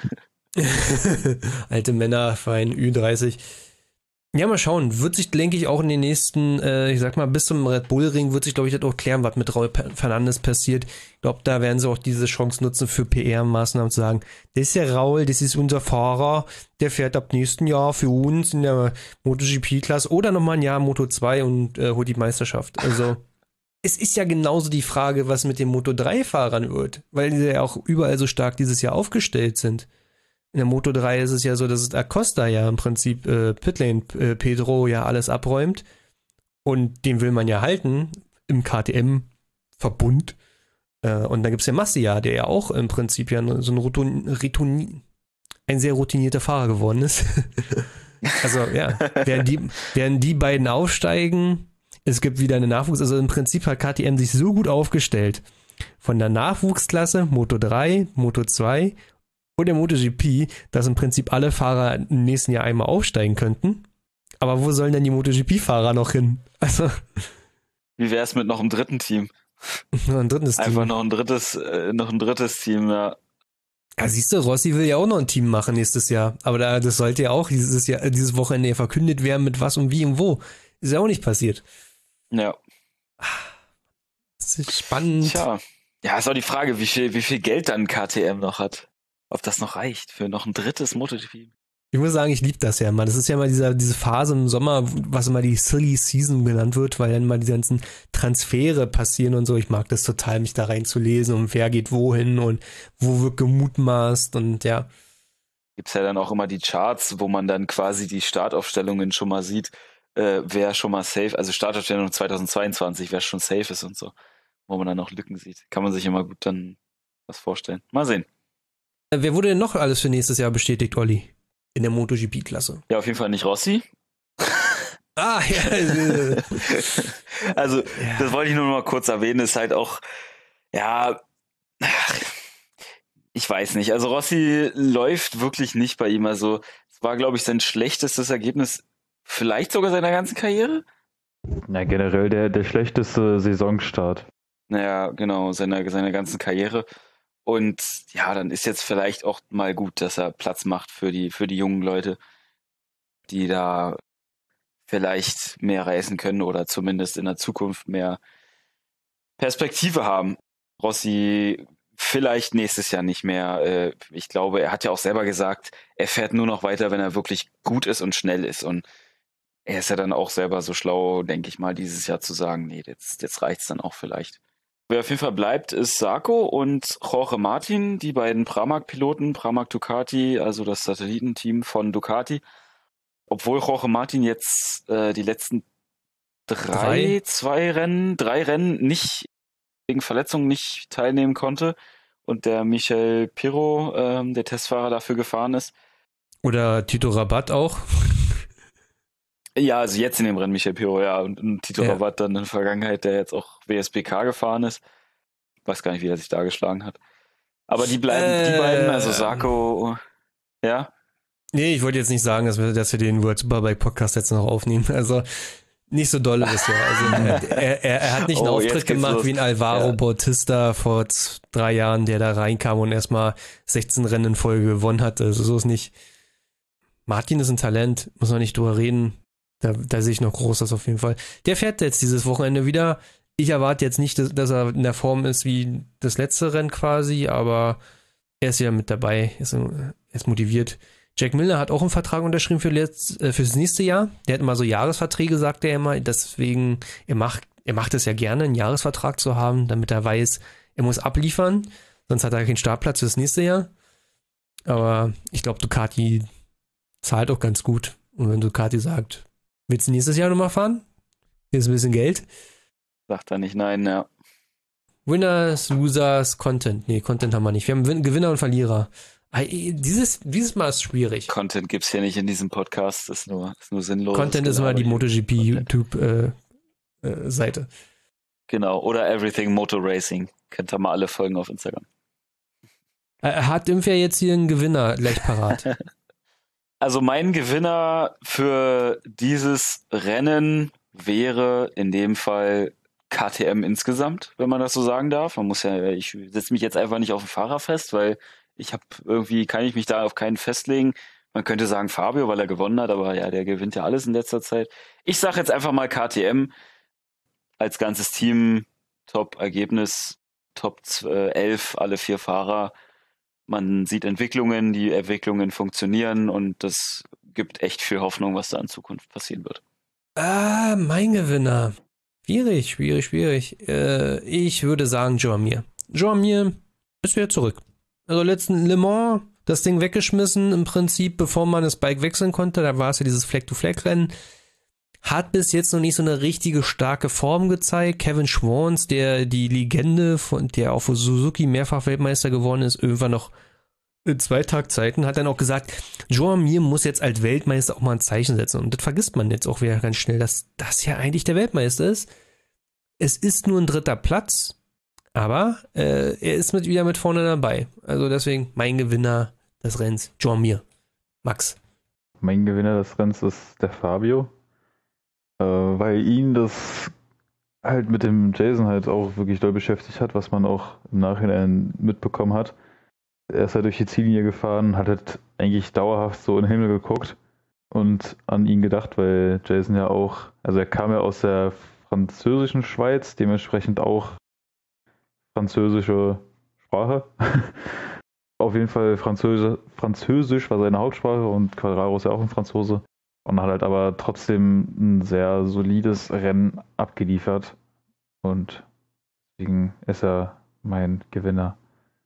alte Männer, Verein Ü dreißig. Ja, mal schauen. Wird sich, denke ich, auch in den nächsten, äh, ich sag mal, bis zum Red Bull Ring wird sich, glaube ich, das auch klären, was mit Raul Fernandes passiert. Ich glaube, da werden sie auch diese Chance nutzen für P R-Maßnahmen zu sagen, das ist ja Raul, das ist unser Fahrer, der fährt ab nächsten Jahr für uns in der MotoGP-Klasse oder nochmal ein Jahr Moto zwei und äh, holt die Meisterschaft. Also, es ist ja genauso die Frage, was mit den Moto drei Fahrern wird, weil die ja auch überall so stark dieses Jahr aufgestellt sind. In der Moto drei ist es ja so, dass Acosta ja im Prinzip äh, Pitlane äh, Pedro ja alles abräumt und den will man ja halten im K T M-Verbund. Äh, und dann gibt es ja Massia, der ja auch im Prinzip ja so ein, Routun, Ritun, ein sehr routinierter Fahrer geworden ist. Also ja, werden die, werden die beiden aufsteigen, es gibt wieder eine Nachwuchs, also im Prinzip hat K T M sich so gut aufgestellt. Von der Nachwuchsklasse, Moto drei, Moto zwei und der MotoGP, dass im Prinzip alle Fahrer im nächsten Jahr einmal aufsteigen könnten. Aber wo sollen denn die MotoGP-Fahrer noch hin? Also, Wie wäre es mit noch einem dritten Team? noch ein drittes Team. Einfach noch ein drittes, äh, noch ein drittes Team, ja. Ja, siehst du, Rossi will ja auch noch ein Team machen nächstes Jahr. Aber da, das sollte ja auch dieses Jahr, dieses Wochenende ja verkündet werden, mit was und wie und wo. Ist ja auch nicht passiert. Ja. Das ist spannend. Tja. Ja, ist auch die Frage, wie viel, wie viel Geld dann K T M noch hat. Ob das noch reicht für noch ein drittes MotoGP. Ich muss sagen, ich liebe das ja immer. Das ist ja immer dieser, diese Phase im Sommer, was immer die Silly Season genannt wird, weil dann mal die ganzen Transfere passieren und so. Ich mag das total, mich da reinzulesen und wer geht wohin und wo wird gemutmaßt und ja. Gibt's ja dann auch immer die Charts, wo man dann quasi die Startaufstellungen schon mal sieht, äh, wer schon mal safe, also Startaufstellung zweitausendzweiundzwanzig, wer schon safe ist und so. Wo man dann auch Lücken sieht. Kann man sich immer gut dann was vorstellen. Mal sehen. Wer wurde denn noch alles für nächstes Jahr bestätigt, Olli? In der MotoGP-Klasse. Ja, auf jeden Fall nicht Rossi. Ah, ja. Also, Ja. das wollte ich nur noch mal kurz erwähnen, ist halt auch, ja, ach, ich weiß nicht. Also Rossi läuft wirklich nicht bei ihm. Also, es war, glaube ich, sein schlechtestes Ergebnis, vielleicht sogar seiner ganzen Karriere. Na, generell der, der schlechteste Saisonstart. Naja, genau, seiner, seiner ganzen Karriere. Und ja, dann ist jetzt vielleicht auch mal gut, dass er Platz macht für die, für die jungen Leute, die da vielleicht mehr reißen können oder zumindest in der Zukunft mehr Perspektive haben. Rossi vielleicht nächstes Jahr nicht mehr. Ich glaube, er hat ja auch selber gesagt, er fährt nur noch weiter, wenn er wirklich gut ist und schnell ist. Und er ist ja dann auch selber so schlau, denke ich mal, dieses Jahr zu sagen, nee, jetzt, jetzt reicht's dann auch vielleicht. Wer auf jeden Fall bleibt, ist Sarko und Jorge Martin, die beiden Pramac-Piloten, Pramac Ducati, also das Satellitenteam von Ducati. Obwohl Jorge Martin jetzt äh, die letzten drei, drei, zwei Rennen, drei Rennen nicht wegen Verletzungen nicht teilnehmen konnte und der Michel Pirro, ähm, der Testfahrer, dafür gefahren ist. Oder Tito Rabat auch. Ja, also jetzt in dem Rennen Michel Pirro, ja, und, und Tito ja. Rabat dann in der Vergangenheit, der jetzt auch W S B K gefahren ist. Ich weiß gar nicht, wie er sich da geschlagen hat. Aber die bleiben, äh, die beiden, also Sarko, ja. Nee, ich wollte jetzt nicht sagen, dass wir, dass wir den World Superbike Podcast jetzt noch aufnehmen. Also nicht so dolle bisher. Also er, er, er hat nicht einen oh, Auftritt gemacht los. Wie ein Alvaro ja. Bautista vor drei Jahren, der da reinkam und erstmal sechzehn Rennen in Folge gewonnen hat. Also so ist nicht. Martin ist ein Talent, muss man nicht drüber reden. Da, da sehe ich noch Großes auf jeden Fall. Der fährt jetzt dieses Wochenende wieder. Ich erwarte jetzt nicht, dass, dass er in der Form ist wie das letzte Rennen quasi, aber er ist ja mit dabei, ist, ist motiviert. Jack Miller hat auch einen Vertrag unterschrieben für letzt, äh, fürs nächste Jahr. Der hat immer so Jahresverträge, sagt er immer. Deswegen, er macht, er macht es ja gerne, einen Jahresvertrag zu haben, damit er weiß, er muss abliefern. Sonst hat er keinen Startplatz fürs nächste Jahr. Aber ich glaube, Ducati zahlt auch ganz gut. Und wenn Ducati sagt, willst du nächstes Jahr nochmal fahren? Hier ist ein bisschen Geld. Sagt er nicht nein, ja. Winners, Losers, Content. Nee, Content haben wir nicht. Wir haben Gewinner und Verlierer. Dieses, dieses Mal ist schwierig. Content gibt es hier nicht in diesem Podcast. Das ist nur, ist nur sinnlos. Content ist immer die MotoGP-YouTube-Seite. Äh, äh, genau, oder Everything Motor Racing. Kennt ihr mal alle Folgen auf Instagram. Er hat irgendwer jetzt hier einen Gewinner gleich parat? Also mein Gewinner für dieses Rennen wäre in dem Fall K T M insgesamt, wenn man das so sagen darf. Man muss ja, ich setze mich jetzt einfach nicht auf den Fahrer fest, weil ich habe irgendwie, kann ich mich da auf keinen festlegen. Man könnte sagen Fabio, weil er gewonnen hat, aber ja, der gewinnt ja alles in letzter Zeit. Ich sage jetzt einfach mal K T M als ganzes Team, Top-Ergebnis, Top elf, alle vier Fahrer. Man sieht Entwicklungen, die Entwicklungen funktionieren und das gibt echt viel Hoffnung, was da in Zukunft passieren wird. Ah, mein Gewinner. Schwierig, schwierig, schwierig. Äh, ich würde sagen Joan Mir. Joan Mir ist wieder zurück. Also letzten Le Mans, das Ding weggeschmissen im Prinzip, bevor man das Bike wechseln konnte. Da war es ja dieses Flag-to-Flag-Rennen. Hat bis jetzt noch nicht so eine richtige starke Form gezeigt. Kevin Schwantz, der die Legende, von der auch für Suzuki mehrfach Weltmeister geworden ist, irgendwann noch in zwei Tagzeiten, hat dann auch gesagt, Joan Mir muss jetzt als Weltmeister auch mal ein Zeichen setzen. Und das vergisst man jetzt auch wieder ganz schnell, dass das ja eigentlich der Weltmeister ist. Es ist nur ein dritter Platz, aber äh, er ist mit, wieder mit vorne dabei. Also deswegen mein Gewinner des Rennens, Joan Mir. Max. Mein Gewinner des Rennens ist der Fabio. Äh, weil ihn das halt mit dem Jason halt auch wirklich doll beschäftigt hat, was man auch im Nachhinein mitbekommen hat. Er ist halt durch die Ziellinie gefahren, hat halt eigentlich dauerhaft so in den Himmel geguckt und an ihn gedacht, weil Jason ja auch, also er kam ja aus der französischen Schweiz, dementsprechend auch französische Sprache. Auf jeden Fall Französisch, Französisch war seine Hauptsprache und Quartararo ist ja auch ein Franzose. Und hat halt aber trotzdem ein sehr solides Rennen abgeliefert. Und deswegen ist er mein Gewinner.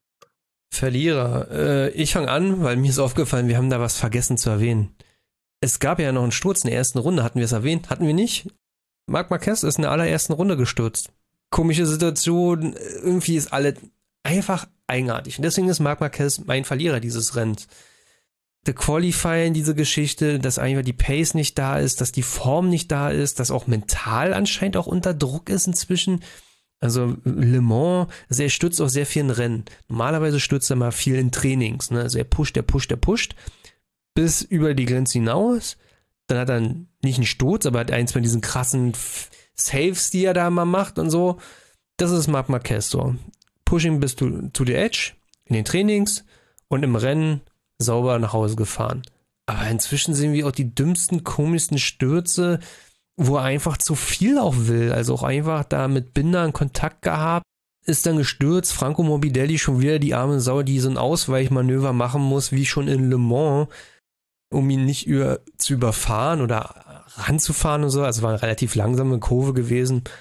Verlierer. Äh, ich fange an, weil mir ist aufgefallen, wir haben da was vergessen zu erwähnen. Es gab ja noch einen Sturz in der ersten Runde, hatten wir es erwähnt? Hatten wir nicht? Marc Marquez ist in der allerersten Runde gestürzt. Komische Situation, irgendwie ist alles einfach eigenartig. Und deswegen ist Marc Marquez mein Verlierer dieses Rennens. Der Qualifying, diese Geschichte, dass einfach die Pace nicht da ist, dass die Form nicht da ist, dass auch mental anscheinend auch unter Druck ist inzwischen. Also Le Mans, also er stürzt auch sehr viel in Rennen. Normalerweise stürzt er mal viel in Trainings. Ne? Also er pusht, er pusht, er pusht bis über die Grenze hinaus. Dann hat er nicht einen Sturz, aber hat eins von diesen krassen Saves, die er da mal macht und so. Das ist Marc Marquez so. Pushing bis to, to the edge in den Trainings und im Rennen sauber nach Hause gefahren. Aber inzwischen sehen wir auch die dümmsten, komischsten Stürze, wo er einfach zu viel auch will. Also auch einfach da mit Binder in Kontakt gehabt, ist dann gestürzt. Franco Morbidelli schon wieder die arme Sau, die so ein Ausweichmanöver machen muss, wie schon in Le Mans, um ihn nicht über, zu überfahren oder ranzufahren und so. Also war eine relativ langsame Kurve gewesen.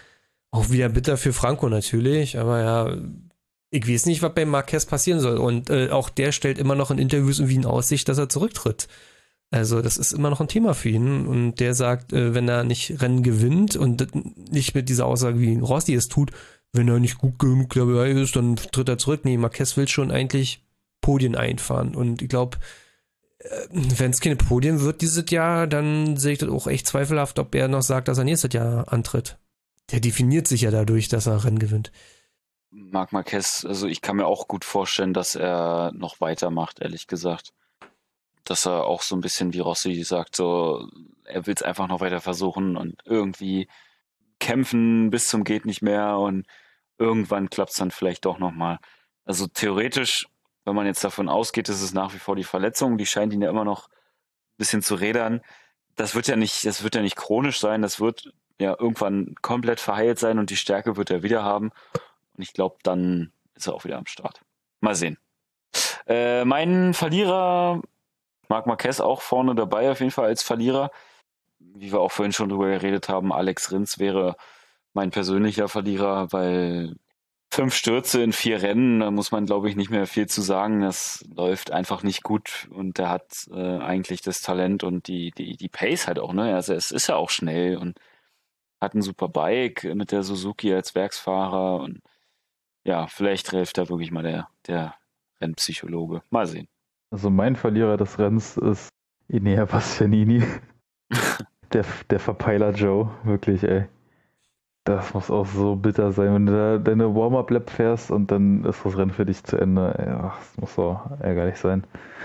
Auch wieder bitter für Franco natürlich, aber ja, ich weiß nicht, was bei Marquez passieren soll. Und äh, auch der stellt immer noch in Interviews irgendwie in Aussicht, dass er zurücktritt. Also das ist immer noch ein Thema für ihn. Und der sagt, äh, wenn er nicht Rennen gewinnt und nicht mit dieser Aussage, wie Rossi es tut, wenn er nicht gut genug dabei ist, dann tritt er zurück. Nee, Marquez will schon eigentlich Podien einfahren. Und ich glaube, wenn es keine Podien wird dieses Jahr, dann sehe ich das auch echt zweifelhaft, ob er noch sagt, dass er nächstes Jahr antritt. Der definiert sich ja dadurch, dass er Rennen gewinnt. Marc Marquez, also ich kann mir auch gut vorstellen, dass er noch weitermacht, ehrlich gesagt. Dass er auch so ein bisschen wie Rossi sagt, so, er will es einfach noch weiter versuchen und irgendwie kämpfen bis zum geht nicht mehr und irgendwann klappt es dann vielleicht doch nochmal. Also theoretisch, wenn man jetzt davon ausgeht, ist es nach wie vor die Verletzung, die scheint ihn ja immer noch ein bisschen zu rädern. Das wird ja nicht, das wird ja nicht chronisch sein, das wird ja irgendwann komplett verheilt sein und die Stärke wird er wieder haben. Und ich glaube, dann ist er auch wieder am Start. Mal sehen. Äh, mein Verlierer, Marc Marquez auch vorne dabei, auf jeden Fall als Verlierer. Wie wir auch vorhin schon drüber geredet haben, Alex Rins wäre mein persönlicher Verlierer, weil fünf Stürze in vier Rennen, da muss man, glaube ich, nicht mehr viel zu sagen. Das läuft einfach nicht gut und er hat äh, eigentlich das Talent und die, die, die Pace halt auch, ne? Also es ist ja auch schnell und hat ein super Bike mit der Suzuki als Werksfahrer und ja, vielleicht hilft da wirklich mal der, der Rennpsychologe. Mal sehen. Also mein Verlierer des Rennens ist Enea Bastianini. der, der Verpeiler Joe, wirklich, ey. Das muss auch so bitter sein, wenn du da deine Warm-Up-Lap fährst und dann ist das Rennen für dich zu Ende. Ey, ach, das muss so ärgerlich sein.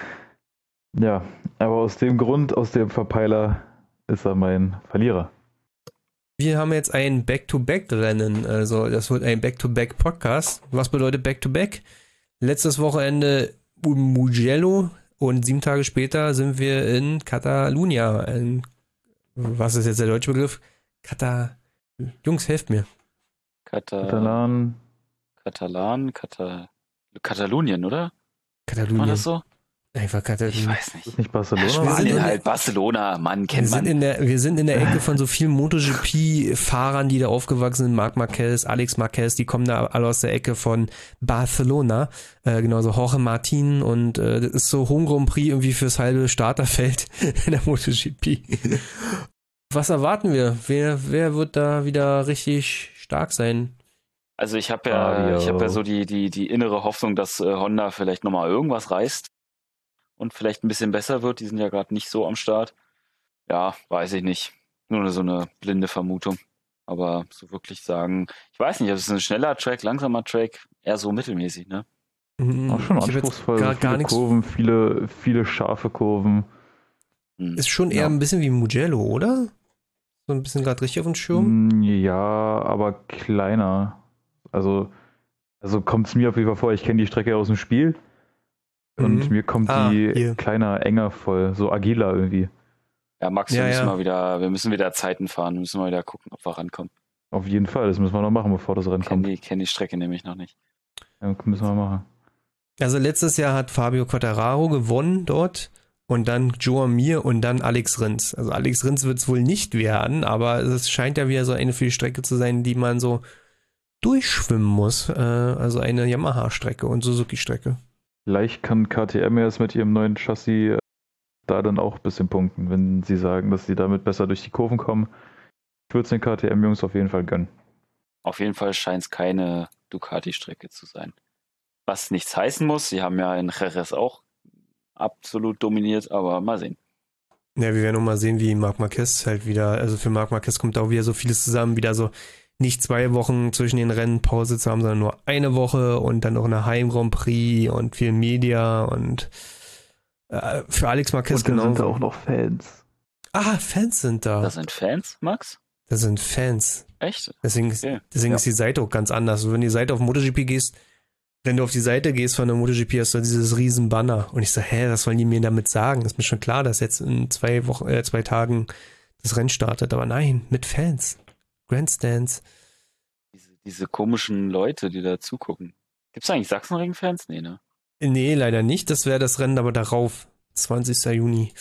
Ja, aber aus dem Grund, aus dem Verpeiler, ist er mein Verlierer. Wir haben jetzt ein Back-to-Back-Rennen, also das wird ein Back-to-Back-Podcast. Was bedeutet Back-to-Back? Letztes Wochenende Mugello und sieben Tage später sind wir in Catalunya. In, was ist jetzt der deutsche Begriff? Kata... Jungs, helft mir. Kata Katalan. Katalan, Kata Katalonien, oder? Katalonien. War das so? Einfach Katalonien. Ich weiß nicht. Ist nicht Barcelona? Ja, wir sind Spanien in halt, der- Barcelona, Mann, Wir kennt sind, man. in der, wir sind in der Ecke von so vielen MotoGP-Fahrern, die da aufgewachsen sind. Marc Marquez, Alex Marquez, die kommen da alle aus der Ecke von Barcelona. Äh, genauso Jorge Martin und äh, das ist so Home Grand Prix irgendwie fürs halbe Starterfeld in der MotoGP. Was erwarten wir? Wer, wer wird da wieder richtig stark sein? Also ich habe ja, Fabio. ich habe ja so die, die, die innere Hoffnung, dass äh, Honda vielleicht nochmal irgendwas reißt und vielleicht ein bisschen besser wird. Die sind ja gerade nicht so am Start. Ja, weiß ich nicht. Nur so eine blinde Vermutung. Aber so wirklich sagen, ich weiß nicht, das ist ein schneller Track, langsamer Track, eher so mittelmäßig, ne? Mhm. Auch schon Ich hab jetzt anspruchsvoll. gar, viele gar nichts. Kurven, viele, viele scharfe Kurven. Hm. Ist schon eher Ja. ein bisschen wie Mugello, oder? So ein bisschen gerade richtig auf dem Schirm. Mm, Ja, aber kleiner. Also, also kommt es mir auf jeden Fall vor, ich kenne die Strecke aus dem Spiel und Mhm. mir kommt Ah, die hier. kleiner, enger voll, so agiler irgendwie. Ja, Max, Ja, wir müssen ja. mal wieder, wir müssen wieder Zeiten fahren, wir müssen mal wieder gucken, ob wir rankommen. Auf jeden Fall, das müssen wir noch machen, bevor das Rennen Kennen kommt. die, kenn die Strecke nämlich noch nicht. Ja, müssen wir machen. Also letztes Jahr hat Fabio Quartararo gewonnen dort und dann Joan Mir und dann Alex Rins. Also Alex Rins wird es wohl nicht werden, aber es scheint ja wieder so eine für die Strecke zu sein, die man so durchschwimmen muss. Äh, also eine Yamaha-Strecke und Suzuki-Strecke. Vielleicht kann K T M erst mit ihrem neuen Chassis äh, da dann auch ein bisschen punkten, wenn sie sagen, dass sie damit besser durch die Kurven kommen. Ich würde es den K T M-Jungs auf jeden Fall gönnen. Auf jeden Fall scheint es keine Ducati-Strecke zu sein. Was nichts heißen muss, sie haben ja in Jerez auch absolut dominiert, aber mal sehen. Ja, wir werden noch mal sehen, wie Marc Marquez halt wieder, also für Marc Marquez kommt da auch wieder so vieles zusammen, wieder so nicht zwei Wochen zwischen den Rennen Pause zu haben, sondern nur eine Woche und dann noch eine Heim-Grand Prix und viel Media und äh, für Alex Marquez Und dann sind da genau. auch noch Fans. Ah, Fans sind da. Das sind Fans, Max? Das sind Fans. Echt? Deswegen, ist, Okay. deswegen Ja. ist die Seite auch ganz anders. Also wenn die Seite auf MotoGP gehst, wenn du auf die Seite gehst von der MotoGP, hast du dieses riesen Banner. Und ich so, hä, was wollen die mir damit sagen? Ist mir schon klar, dass jetzt in zwei Wochen, äh, zwei Tagen das Rennen startet. Aber nein, mit Fans. Grandstands. Diese, diese komischen Leute, die da zugucken. Gibt es eigentlich Sachsenring-Fans? Nee, ne? Nee, leider nicht. Das wäre das Rennen aber darauf. zwanzigster Juni.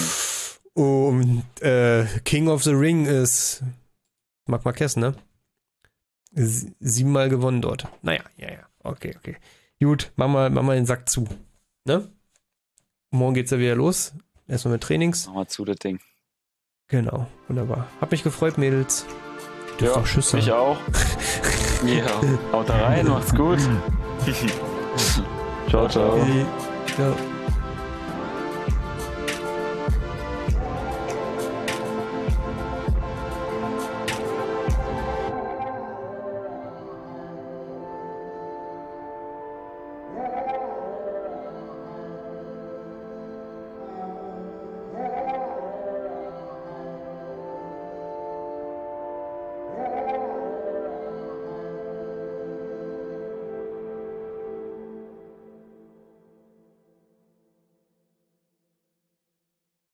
Hm. Und äh, King of the Ring ist Marc Marquez, ne? Sie, siebenmal gewonnen dort. Naja, ja, ja. Okay, okay. Gut, mach mal, mach mal den Sack zu. Ne? Morgen geht's ja wieder los. Erstmal mit Trainings. Mach mal zu, das Ding. Genau, wunderbar. Hab mich gefreut, Mädels. Dürft Ja, auch Tschüss sagen. mich auch. Ja, haut da rein, macht's gut. Ciao, ciao. Okay. Ciao.